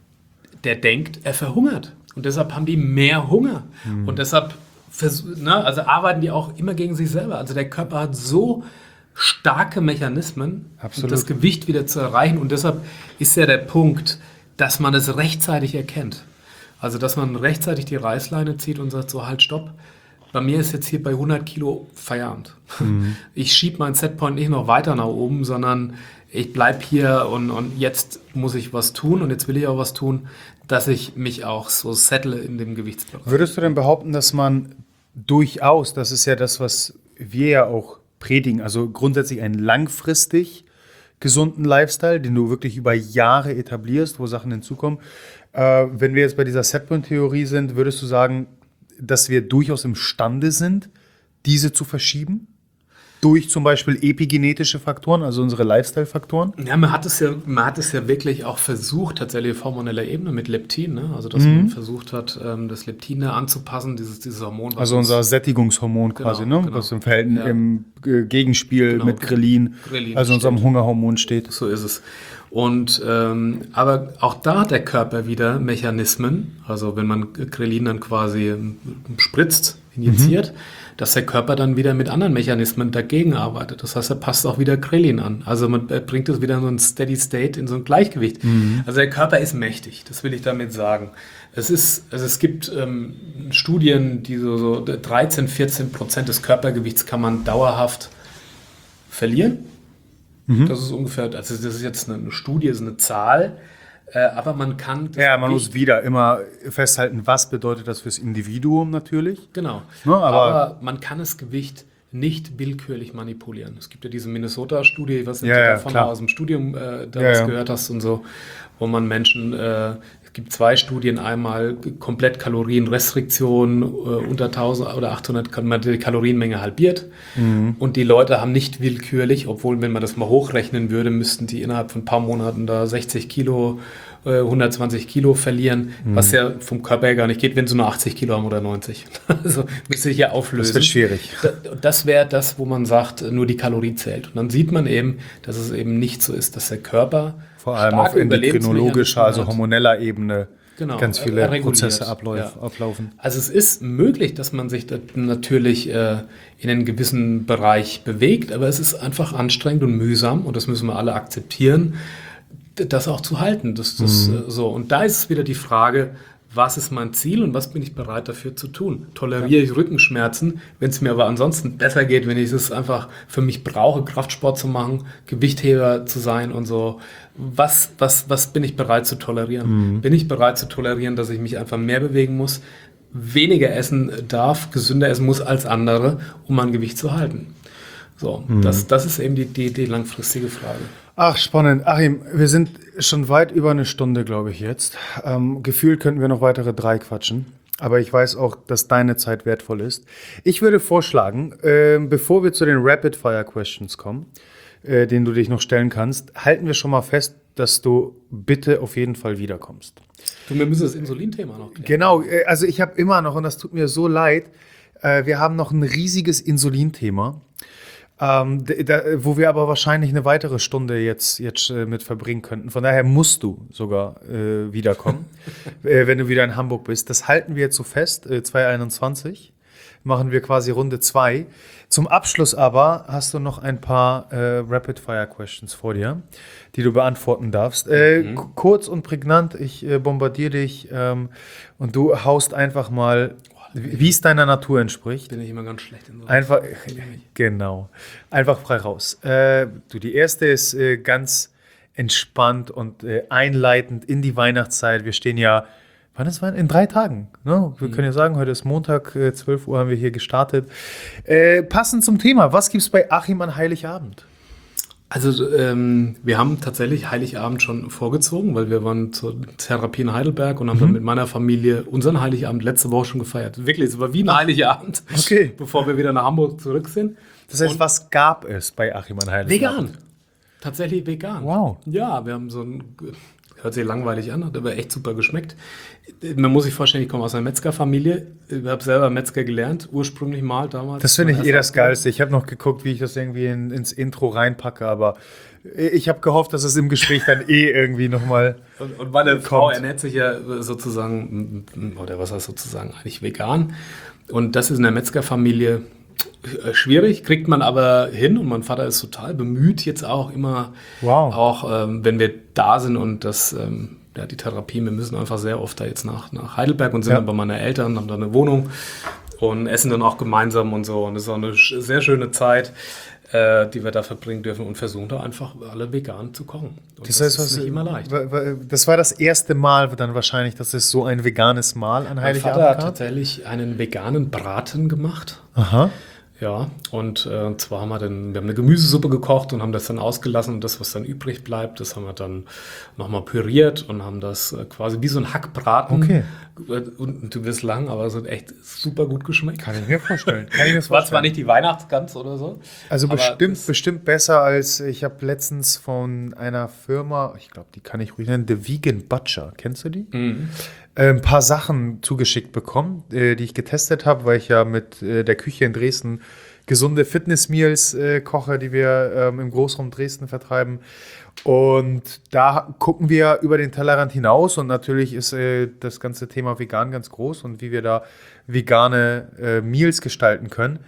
der denkt, er verhungert. Und deshalb haben die mehr Hunger. Mhm. Und deshalb vers- ne, also arbeiten die auch immer gegen sich selber. Also der Körper hat so starke Mechanismen, Absolut. das Gewicht wieder zu erreichen. Und deshalb ist ja der Punkt, dass man es rechtzeitig erkennt. Also, dass man rechtzeitig die Reißleine zieht und sagt, so halt, stopp. Bei mir ist jetzt hier bei hundert Kilo Feierabend. Ich schiebe meinen Setpoint nicht noch weiter nach oben, sondern ich bleibe hier und, und jetzt muss ich was tun und jetzt will ich auch was tun, dass ich mich auch so settle in dem Gewichtsbereich. Würdest du denn behaupten, dass man durchaus, das ist ja das, was wir ja auch predigen, also grundsätzlich einen langfristig gesunden Lifestyle, den du wirklich über Jahre etablierst, wo Sachen hinzukommen. Äh, wenn wir jetzt bei dieser Setpoint-Theorie sind, würdest du sagen, dass wir durchaus imstande sind, diese zu verschieben? Durch zum Beispiel epigenetische Faktoren, also unsere Lifestyle-Faktoren? Ja, man hat es ja, man hat es ja wirklich auch versucht, tatsächlich auf hormoneller Ebene mit Leptin, ne? Also dass man versucht hat, ähm, das Leptin da anzupassen, dieses, dieses Hormon. was Also uns- unser Sättigungshormon quasi, Genau, ne? genau. Was im Verhältnis Ja. im äh, Gegenspiel Genau. mit Grelin, Grelin also unserem steht. Hungerhormon steht. So ist es. Und ähm, aber auch da hat der Körper wieder Mechanismen, also wenn man Grelin dann quasi ähm, spritzt, injiziert, dass der Körper dann wieder mit anderen Mechanismen dagegen arbeitet. Das heißt, er passt auch wieder Grelin an. Also man äh, bringt es wieder in so ein Steady State, in so ein Gleichgewicht. Also der Körper ist mächtig, das will ich damit sagen. Es ist, also es gibt ähm, Studien, die so, so dreizehn, vierzehn Prozent des Körpergewichts kann man dauerhaft verlieren. Das ist ungefähr, also das ist jetzt eine Studie, ist eine Zahl, äh, aber man kann das Ja, man Gewicht- muss wieder immer festhalten, was bedeutet das fürs Individuum natürlich. Genau. Ne, aber- aber, man kann das Gewicht nicht willkürlich manipulieren. Es gibt ja diese Minnesota-Studie, ich weiß nicht, Ja, ob du ja, davon klar. aus dem Studium äh, da Ja, was ja. gehört hast und so, wo man Menschen, äh, es gibt zwei Studien, einmal komplett Kalorienrestriktion, äh, unter tausend oder achthundert kann man die Kalorienmenge halbiert Mhm. und die Leute haben nicht willkürlich, obwohl wenn man das mal hochrechnen würde, müssten die innerhalb von ein paar Monaten da sechzig Kilo, äh, hundertzwanzig Kilo verlieren, Mhm. was ja vom Körper her gar nicht geht, wenn sie nur achtzig Kilo haben oder neunzig. Also müsste ich ja auflösen. Das wird schwierig. Da- Das wäre das, wo man sagt, nur die Kalorie zählt. Und dann sieht man eben, dass es eben nicht so ist, dass der Körper Vor allem starke auf endokrinologischer, also Überlebensmechanismen hat. hormoneller Ebene Genau, ganz er- viele er reguliert, Prozesse abläuf, ja. ablaufen. Also es ist möglich, dass man sich da natürlich äh, in einen gewissen Bereich bewegt, aber es ist einfach anstrengend und mühsam und das müssen wir alle akzeptieren, d- das auch zu halten. Das, das, äh, so. Und da ist es wieder die Frage, was ist mein Ziel und was bin ich bereit dafür zu tun? Toleriere ich Rückenschmerzen, wenn es mir aber ansonsten besser geht, wenn ich es einfach für mich brauche, Kraftsport zu machen, Gewichtheber zu sein und so. Was, was, was bin ich bereit zu tolerieren? Bin ich bereit zu tolerieren, dass ich mich einfach mehr bewegen muss, weniger essen darf, gesünder essen muss als andere, um mein Gewicht zu halten? So, mhm. das, das ist eben die, die, die langfristige Frage. Ach, spannend. Achim, wir sind schon weit über eine Stunde, glaube ich, jetzt. Ähm, gefühlt könnten wir noch weitere drei quatschen. Aber ich weiß auch, dass deine Zeit wertvoll ist. Ich würde vorschlagen, äh, bevor wir zu den Rapid-Fire-Questions kommen, äh, denen du dich noch stellen kannst, halten wir schon mal fest, dass du bitte auf jeden Fall wiederkommst. Du, wir müssen das Insulin-Thema noch klären. Genau, äh, also ich habe immer noch, und das tut mir so leid, äh, wir haben noch ein riesiges Insulin-Thema. Ähm, da, wo wir aber wahrscheinlich eine weitere Stunde jetzt, jetzt äh, mit verbringen könnten. Von daher musst du sogar äh, wiederkommen, äh, wenn du wieder in Hamburg bist. Das halten wir jetzt so fest, äh, zwanzig einundzwanzig machen wir quasi Runde zwei. Zum Abschluss aber hast du noch ein paar äh, Rapid-Fire-Questions vor dir, die du beantworten darfst. Äh, mhm. k- kurz und prägnant, ich äh, bombardiere dich ähm, und du haust einfach mal, wie es deiner Natur entspricht. Bin ich immer ganz schlecht in so. Einfach, genau. Einfach frei raus. Äh, du, die erste ist äh, ganz entspannt und äh, einleitend in die Weihnachtszeit. Wir stehen ja, wann ist Weihnachten? In drei Tagen. Ne? Wir mhm. können ja sagen, heute ist Montag, äh, zwölf Uhr haben wir hier gestartet. Äh, passend zum Thema, was gibt es bei Achim an Heiligabend? Also ähm, wir haben tatsächlich Heiligabend schon vorgezogen, weil wir waren zur Therapie in Heidelberg und haben mhm. dann mit meiner Familie unseren Heiligabend letzte Woche schon gefeiert. Wirklich, es war wie ein Heiligabend, okay. bevor wir wieder nach Hamburg zurück sind. Das heißt, und was gab es bei Achim an Heiligabend? Vegan. Tatsächlich vegan. Wow. Ja, wir haben so ein, hört sich langweilig an, hat aber echt super geschmeckt. Man muss sich vorstellen, ich komme aus einer Metzgerfamilie. Ich habe selber Metzger gelernt, ursprünglich mal damals. Das finde ich eh das Geilste. Ich habe noch geguckt, wie ich das irgendwie in, ins Intro reinpacke, aber ich habe gehofft, dass es im Gespräch dann eh irgendwie nochmal Und, und meine kommt. Frau ernährt sich ja sozusagen, oder was heißt sozusagen, eigentlich vegan. Und das ist in der Metzgerfamilie schwierig, kriegt man aber hin und mein Vater ist total bemüht jetzt auch immer, wow. auch ähm, wenn wir da sind und das, ähm, ja, die Therapie, wir müssen einfach sehr oft da jetzt nach, nach Heidelberg und sind ja. dann bei meinen Eltern, haben da eine Wohnung und essen dann auch gemeinsam und so und das ist auch eine sehr schöne Zeit, äh, die wir da verbringen dürfen und versuchen da einfach alle vegan zu kochen. Und das, das heißt, ist nicht immer leicht. Das war das erste Mal dann wahrscheinlich, dass es so ein veganes Mahl an Heiligabend gab? Mein Vater hat tatsächlich einen veganen Braten gemacht. Aha. Ja, und äh, zwar haben wir dann, wir haben eine Gemüsesuppe gekocht und haben das dann ausgelassen und das, was dann übrig bleibt, das haben wir dann nochmal püriert und haben das äh, quasi wie so ein Hackbraten. Okay. Und, und du wirst lang, aber es hat echt super gut geschmeckt. Kann ich mir vorstellen. Kann ich mir vorstellen. War zwar nicht die Weihnachtsgans oder so. Also bestimmt, bestimmt besser als, ich habe letztens von einer Firma, ich glaube, die kann ich ruhig nennen, The Vegan Butcher. Kennst du die? Mhm. Ein paar Sachen zugeschickt bekommen, die ich getestet habe, weil ich ja mit der Küche in Dresden gesunde Fitness-Meals äh, koche, die wir ähm, im Großraum Dresden vertreiben. Und da gucken wir über den Tellerrand hinaus und natürlich ist äh, das ganze Thema vegan ganz groß und wie wir da vegane äh, Meals gestalten können.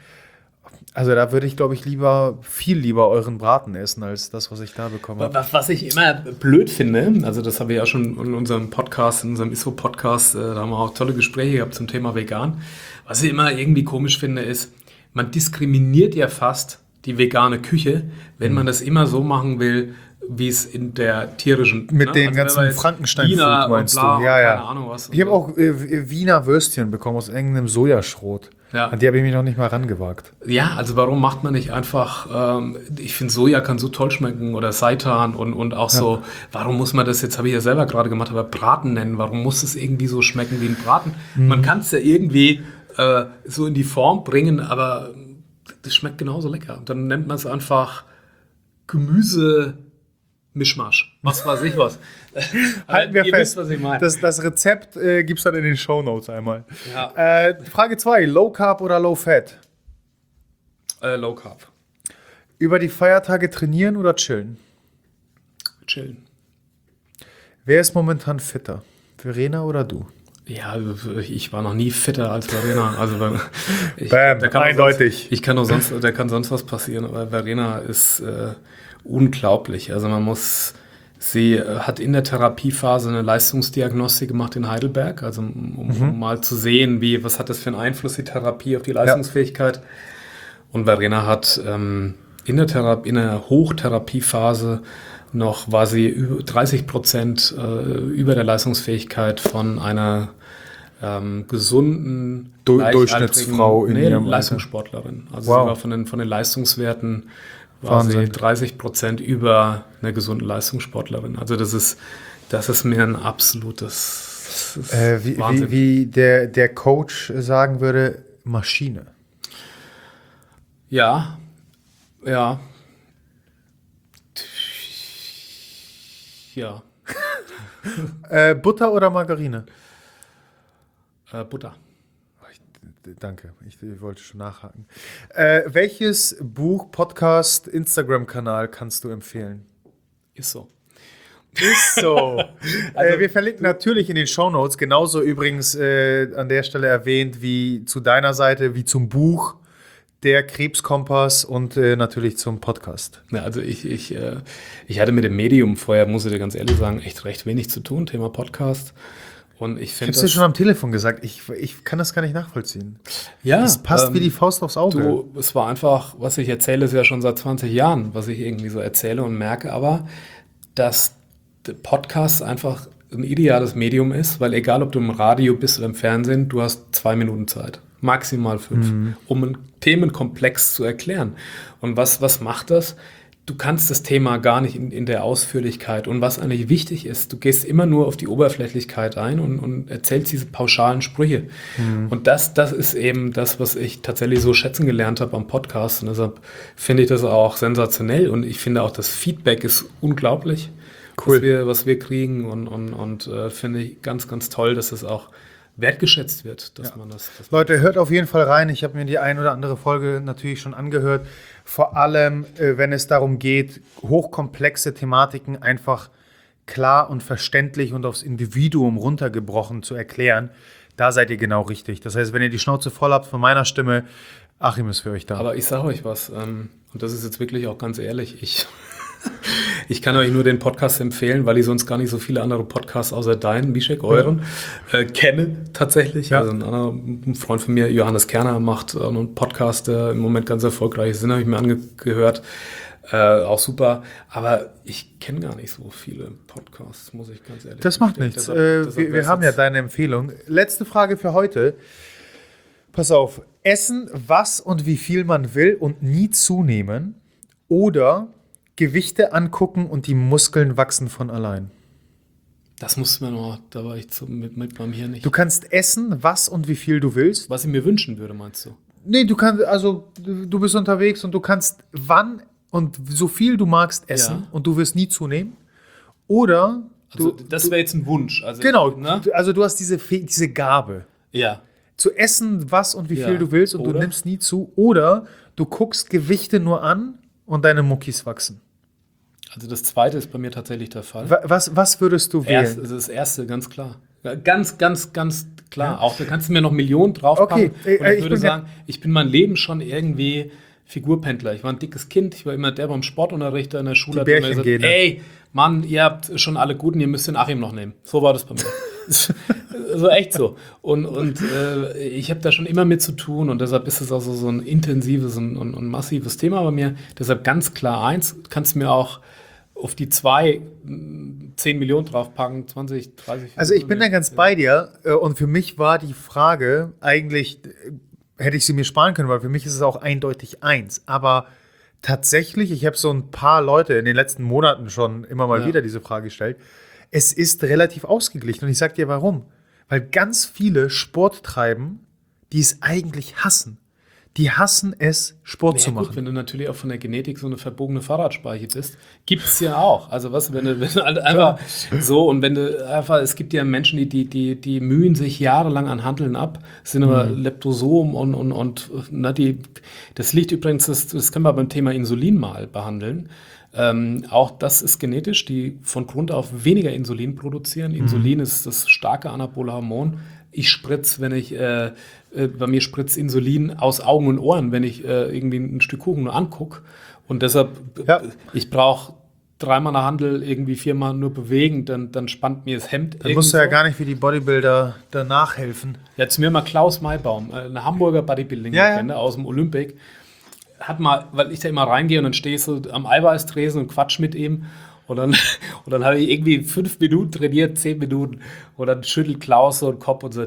Also da würde ich, glaube ich, lieber, viel lieber euren Braten essen, als das, was ich da bekomme. Was, was ich immer blöd finde, also das haben wir ja schon in unserem Podcast, in unserem I S O-Podcast, äh, da haben wir auch tolle Gespräche gehabt zum Thema vegan. Was ich immer irgendwie komisch finde, ist, man diskriminiert ja fast die vegane Küche, wenn mhm. man das immer so machen will, wie es in der tierischen... Mit ne? dem also ganzen Frankenstein-Food meinst du? Ja, ja. Keine Ahnung was. Ich habe auch äh, Wiener Würstchen bekommen aus irgendeinem Sojaschrot. Ja. An die habe ich mich noch nicht mal rangewagt. Ja, also warum macht man nicht einfach, ähm, ich finde Soja kann so toll schmecken oder Seitan und, und auch ja. so, warum muss man das, jetzt habe ich ja selber gerade gemacht, aber Braten nennen, warum muss es irgendwie so schmecken wie ein Braten? Mhm. Man kann es ja irgendwie äh, so in die Form bringen, aber das schmeckt genauso lecker. Und dann nennt man es einfach Gemüse... Mischmasch. Was weiß ich was. Halten wir fest. Wisst, was ich meine. Das, das Rezept äh, gibt es dann in den Shownotes einmal. Ja. Äh, Frage zwei. Low Carb oder Low Fat? Äh, low Carb. Über die Feiertage trainieren oder chillen? Chillen. Wer ist momentan fitter? Verena oder du? Ja, ich war noch nie fitter als Verena. Also ich, Bam, da kann eindeutig. Sonst, ich kann doch sonst, da kann sonst was passieren, aber Verena ist äh, unglaublich. Also man muss, sie hat in der Therapiephase eine Leistungsdiagnostik gemacht in Heidelberg, also um, mhm. um mal zu sehen, wie, was hat das für einen Einfluss, die Therapie auf die Leistungsfähigkeit. Ja. Und Verena hat ähm, in der Therapie, in der Hochtherapiephase noch war sie über dreißig Prozent äh, über der Leistungsfähigkeit von einer ähm, gesunden Du- gleichaltrigen- Durchschnittsfrau in nee, ihrem Alter. Leistungssportlerin. Also Wow. sie war von den, von den Leistungswerten war Wahnsinn. sie dreißig Prozent über einer gesunden Leistungssportlerin. Also das ist, das ist mir ein absolutes das ist Äh, wie, Wahnsinn. wie, wie der, der Coach sagen würde, Maschine. Ja, ja. Ja, Äh, Butter oder Margarine? äh, Butter. D- Danke, ich, ich wollte schon nachhaken. Äh, welches Buch, Podcast, Instagram-Kanal kannst du empfehlen? Ist so. Ist so. äh, wir verlinken natürlich in den Shownotes, genauso übrigens äh, an der Stelle erwähnt wie zu deiner Seite, wie zum Buch, der Krebskompass und äh, natürlich zum Podcast. Ja, also ich, ich, äh, ich hatte mit dem Medium vorher, muss ich dir ganz ehrlich sagen, echt recht wenig zu tun, Thema Podcast. Und ich Ich finde habe es dir schon am Telefon gesagt, ich, ich kann das gar nicht nachvollziehen. ja, Es passt ähm, wie die Faust aufs Auge. Du, es war einfach, was ich erzähle, ist ja schon seit zwanzig Jahren, was ich irgendwie so erzähle und merke aber, dass der Podcast einfach ein ideales Medium ist, weil egal, ob du im Radio bist oder im Fernsehen, du hast zwei Minuten Zeit, maximal fünf, Mhm. um einen Themenkomplex zu erklären. Und was, was macht das? Du kannst das Thema gar nicht in, in der Ausführlichkeit. Und was eigentlich wichtig ist, du gehst immer nur auf die Oberflächlichkeit ein und, und erzählst diese pauschalen Sprüche. Und das, das ist eben das, was ich tatsächlich so schätzen gelernt habe am Podcast. Und deshalb finde ich das auch sensationell. Und ich finde auch, das Feedback ist unglaublich, Cool. was, wir, was wir kriegen. Und, und, und äh, finde ich ganz, ganz toll, dass es auch wertgeschätzt wird, dass man das. Dass Leute, hört auf jeden Fall rein. Ich habe mir die ein oder andere Folge natürlich schon angehört. Vor allem, äh, wenn es darum geht, hochkomplexe Thematiken einfach klar und verständlich und aufs Individuum runtergebrochen zu erklären, da seid ihr genau richtig. Das heißt, wenn ihr die Schnauze voll habt von meiner Stimme, Achim ist für euch da. Aber ich sage euch was, ähm, und das ist jetzt wirklich auch ganz ehrlich, ich, ich kann euch nur den Podcast empfehlen, weil ich sonst gar nicht so viele andere Podcasts außer deinen, Mischek, euren, äh, kenne tatsächlich. Ja. Also ein, anderer, ein Freund von mir, Johannes Kerner, macht äh, einen Podcast, der im Moment ganz erfolgreich ist, den habe ich mir angehört. Äh, auch super, aber ich kenne gar nicht so viele Podcasts, muss ich ganz ehrlich Das macht gestehen. nichts. Deshalb- äh, deshalb wir wir wär's haben ja jetzt- deine Empfehlung. Letzte Frage für heute. Pass auf. Essen, was und wie viel man will und nie zunehmen. Oder Gewichte angucken und die Muskeln wachsen von allein. Das musste mir noch, da war ich zu, mit, mit beim Hirn nicht. Du kannst essen, was und wie viel du willst. Was ich mir wünschen würde, meinst du? Nee, du kannst, also du du bist unterwegs und du kannst wann und so viel du magst essen Ja. und du wirst nie zunehmen. Oder Also, du, das wäre jetzt ein Wunsch. Also, genau, Ne? du- also du hast diese, Fäh- diese Gabe. Ja. Zu essen, was und wie Ja. viel du willst und du Oder? nimmst nie zu. Oder du guckst Gewichte nur an und deine Muckis wachsen. Also das zweite ist bei mir tatsächlich der Fall. Wa- Was, was würdest du wählen? Erst, also das erste, ganz klar. Ja, Ganz, ganz, ganz klar. Auch da kannst du mir noch Millionen draufpacken. Okay, äh, Und ich, ich würde bin sagen, ich bin mein Leben schon irgendwie Figurpendler. Ich war ein dickes Kind. Ich war immer der beim Sportunterricht in der Schule. Die hat immer Bärchen gehen, ne? ey, Mann, ihr habt schon alle Guten, ihr müsst den Achim noch nehmen. So war das bei mir. So echt so. Und, und äh, ich habe da schon immer mit zu tun und deshalb ist es auch so, so ein intensives und, und, und massives Thema bei mir. Deshalb ganz klar eins, kannst du mir auch auf die zwei mh, zehn Millionen draufpacken, zwanzig, dreißig. Also ich bin da ganz bei dir äh, und für mich war die Frage eigentlich, äh, hätte ich sie mir sparen können, weil für mich ist es auch eindeutig eins. Aber tatsächlich, ich habe so ein paar Leute in den letzten Monaten schon immer mal Ja. wieder diese Frage gestellt. Es ist relativ ausgeglichen und ich sag dir warum. Weil ganz viele Sport treiben, die es eigentlich hassen. Die hassen es, Sport zu Ja, gut, machen. wenn du natürlich auch von der Genetik so eine verbogene Fahrradspeiche bist, gibt es ja auch. Also was, wenn du, wenn du halt einfach so und wenn du einfach, es gibt ja Menschen, die, die, die, die mühen sich jahrelang an Handeln ab, sind aber Mhm. Leptosom und, und, und na, die, das liegt übrigens, das, das können wir beim Thema Insulin mal behandeln. Ähm, auch das ist genetisch, die von Grund auf weniger Insulin produzieren. Mhm. Insulin ist das starke anabole Hormon. Ich spritze, wenn ich, äh, äh, bei mir spritzt Insulin aus Augen und Ohren, wenn ich äh, irgendwie ein Stück Kuchen nur angucke. Und deshalb, Ja. äh, ich brauche dreimal eine Handel, irgendwie viermal nur bewegen, dann, dann spannt mir das Hemd. Dann musst du ja gar nicht wie die Bodybuilder danach helfen. Jetzt mir mal Klaus Maybaum, äh, eine Hamburger Bodybuilding-Legende Ja, ja. aus dem Olympic, hat mal, weil ich da immer reingehe und dann stehe ich so am Eiweißtresen und quatsch mit ihm und dann, und dann habe ich irgendwie fünf Minuten trainiert, zehn Minuten und dann schüttelt Klaus so den Kopf und sagt,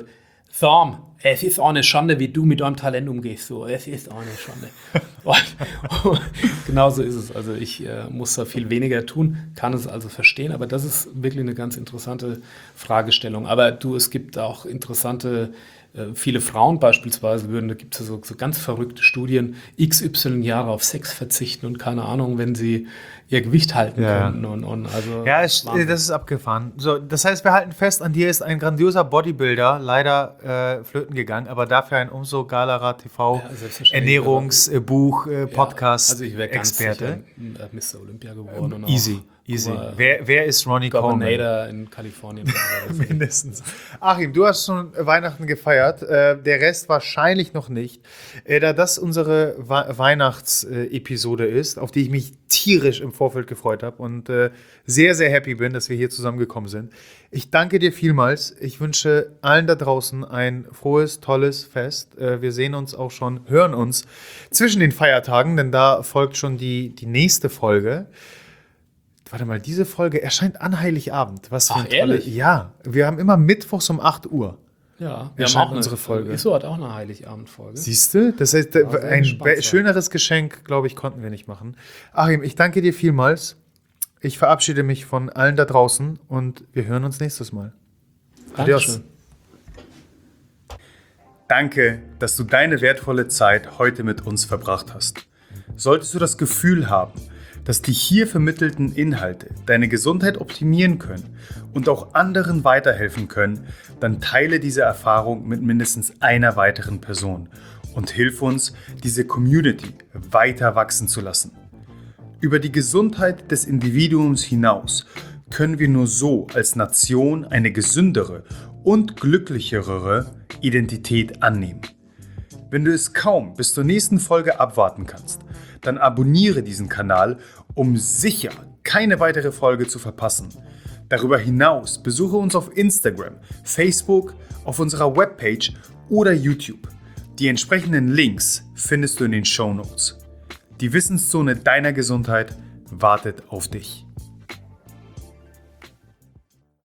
Thorm, es ist auch eine Schande, wie du mit deinem Talent umgehst. So, es ist auch eine Schande. Und, und genau so ist es. Also ich äh, muss da viel weniger tun, kann es also verstehen. Aber das ist wirklich eine ganz interessante Fragestellung. Aber du, es gibt auch interessante, äh, viele Frauen beispielsweise würden, da gibt es ja so, so ganz verrückte Studien, x y Jahre auf Sex verzichten und keine Ahnung, wenn sie ihr Gewicht halten Ja. können. Und, und also Ja, es, Wahnsinn. das ist abgefahren. So, das heißt, wir halten fest, an dir ist ein grandioser Bodybuilder leider äh, flöten gegangen, aber dafür ein umso geilerer T V, Ja, selbstverständlich. Ernährungsbuch, äh, Podcast, Ja, also ich wäre ganz Experte. sicher äh, Mister Olympia geworden. Und Easy, auch, easy. guck mal, Wer, wer ist Ronnie Coleman? Governator in Kalifornien. Mindestens. Achim, du hast schon Weihnachten gefeiert, äh, der Rest wahrscheinlich noch nicht. Äh, da das unsere We- Weihnachtsepisode ist, auf die ich mich tierisch im Vorfeld gefreut habe und äh, sehr, sehr happy bin, dass wir hier zusammengekommen sind. Ich danke dir vielmals. Ich wünsche allen da draußen ein frohes, tolles Fest. Äh, wir sehen uns auch schon, hören uns zwischen den Feiertagen, denn da folgt schon die, die nächste Folge. Warte mal, diese Folge erscheint an Heiligabend. Was für Ach, ein tolle, ehrlich? Ja, wir haben immer mittwochs um acht Uhr. Ja, Wir haben haben unsere Folge. ISO hat auch eine Heiligabendfolge. Siehst du? Das heißt, Ja, sehr ein gespannt be- sein. schöneres Geschenk, glaube ich, konnten wir nicht machen. Achim, ich danke dir vielmals. Ich verabschiede mich von allen da draußen und wir hören uns nächstes Mal. Dankeschön. Danke, dass du deine wertvolle Zeit heute mit uns verbracht hast. Solltest du das Gefühl haben, dass die hier vermittelten Inhalte deine Gesundheit optimieren können und auch anderen weiterhelfen können, dann teile diese Erfahrung mit mindestens einer weiteren Person und hilf uns, diese Community weiter wachsen zu lassen. Über die Gesundheit des Individuums hinaus können wir nur so als Nation eine gesündere und glücklichere Identität annehmen. Wenn du es kaum bis zur nächsten Folge abwarten kannst, dann abonniere diesen Kanal, um sicher keine weitere Folge zu verpassen. Darüber hinaus besuche uns auf Instagram, Facebook, auf unserer Webpage oder YouTube. Die entsprechenden Links findest du in den Shownotes. Die Wissenszone deiner Gesundheit wartet auf dich.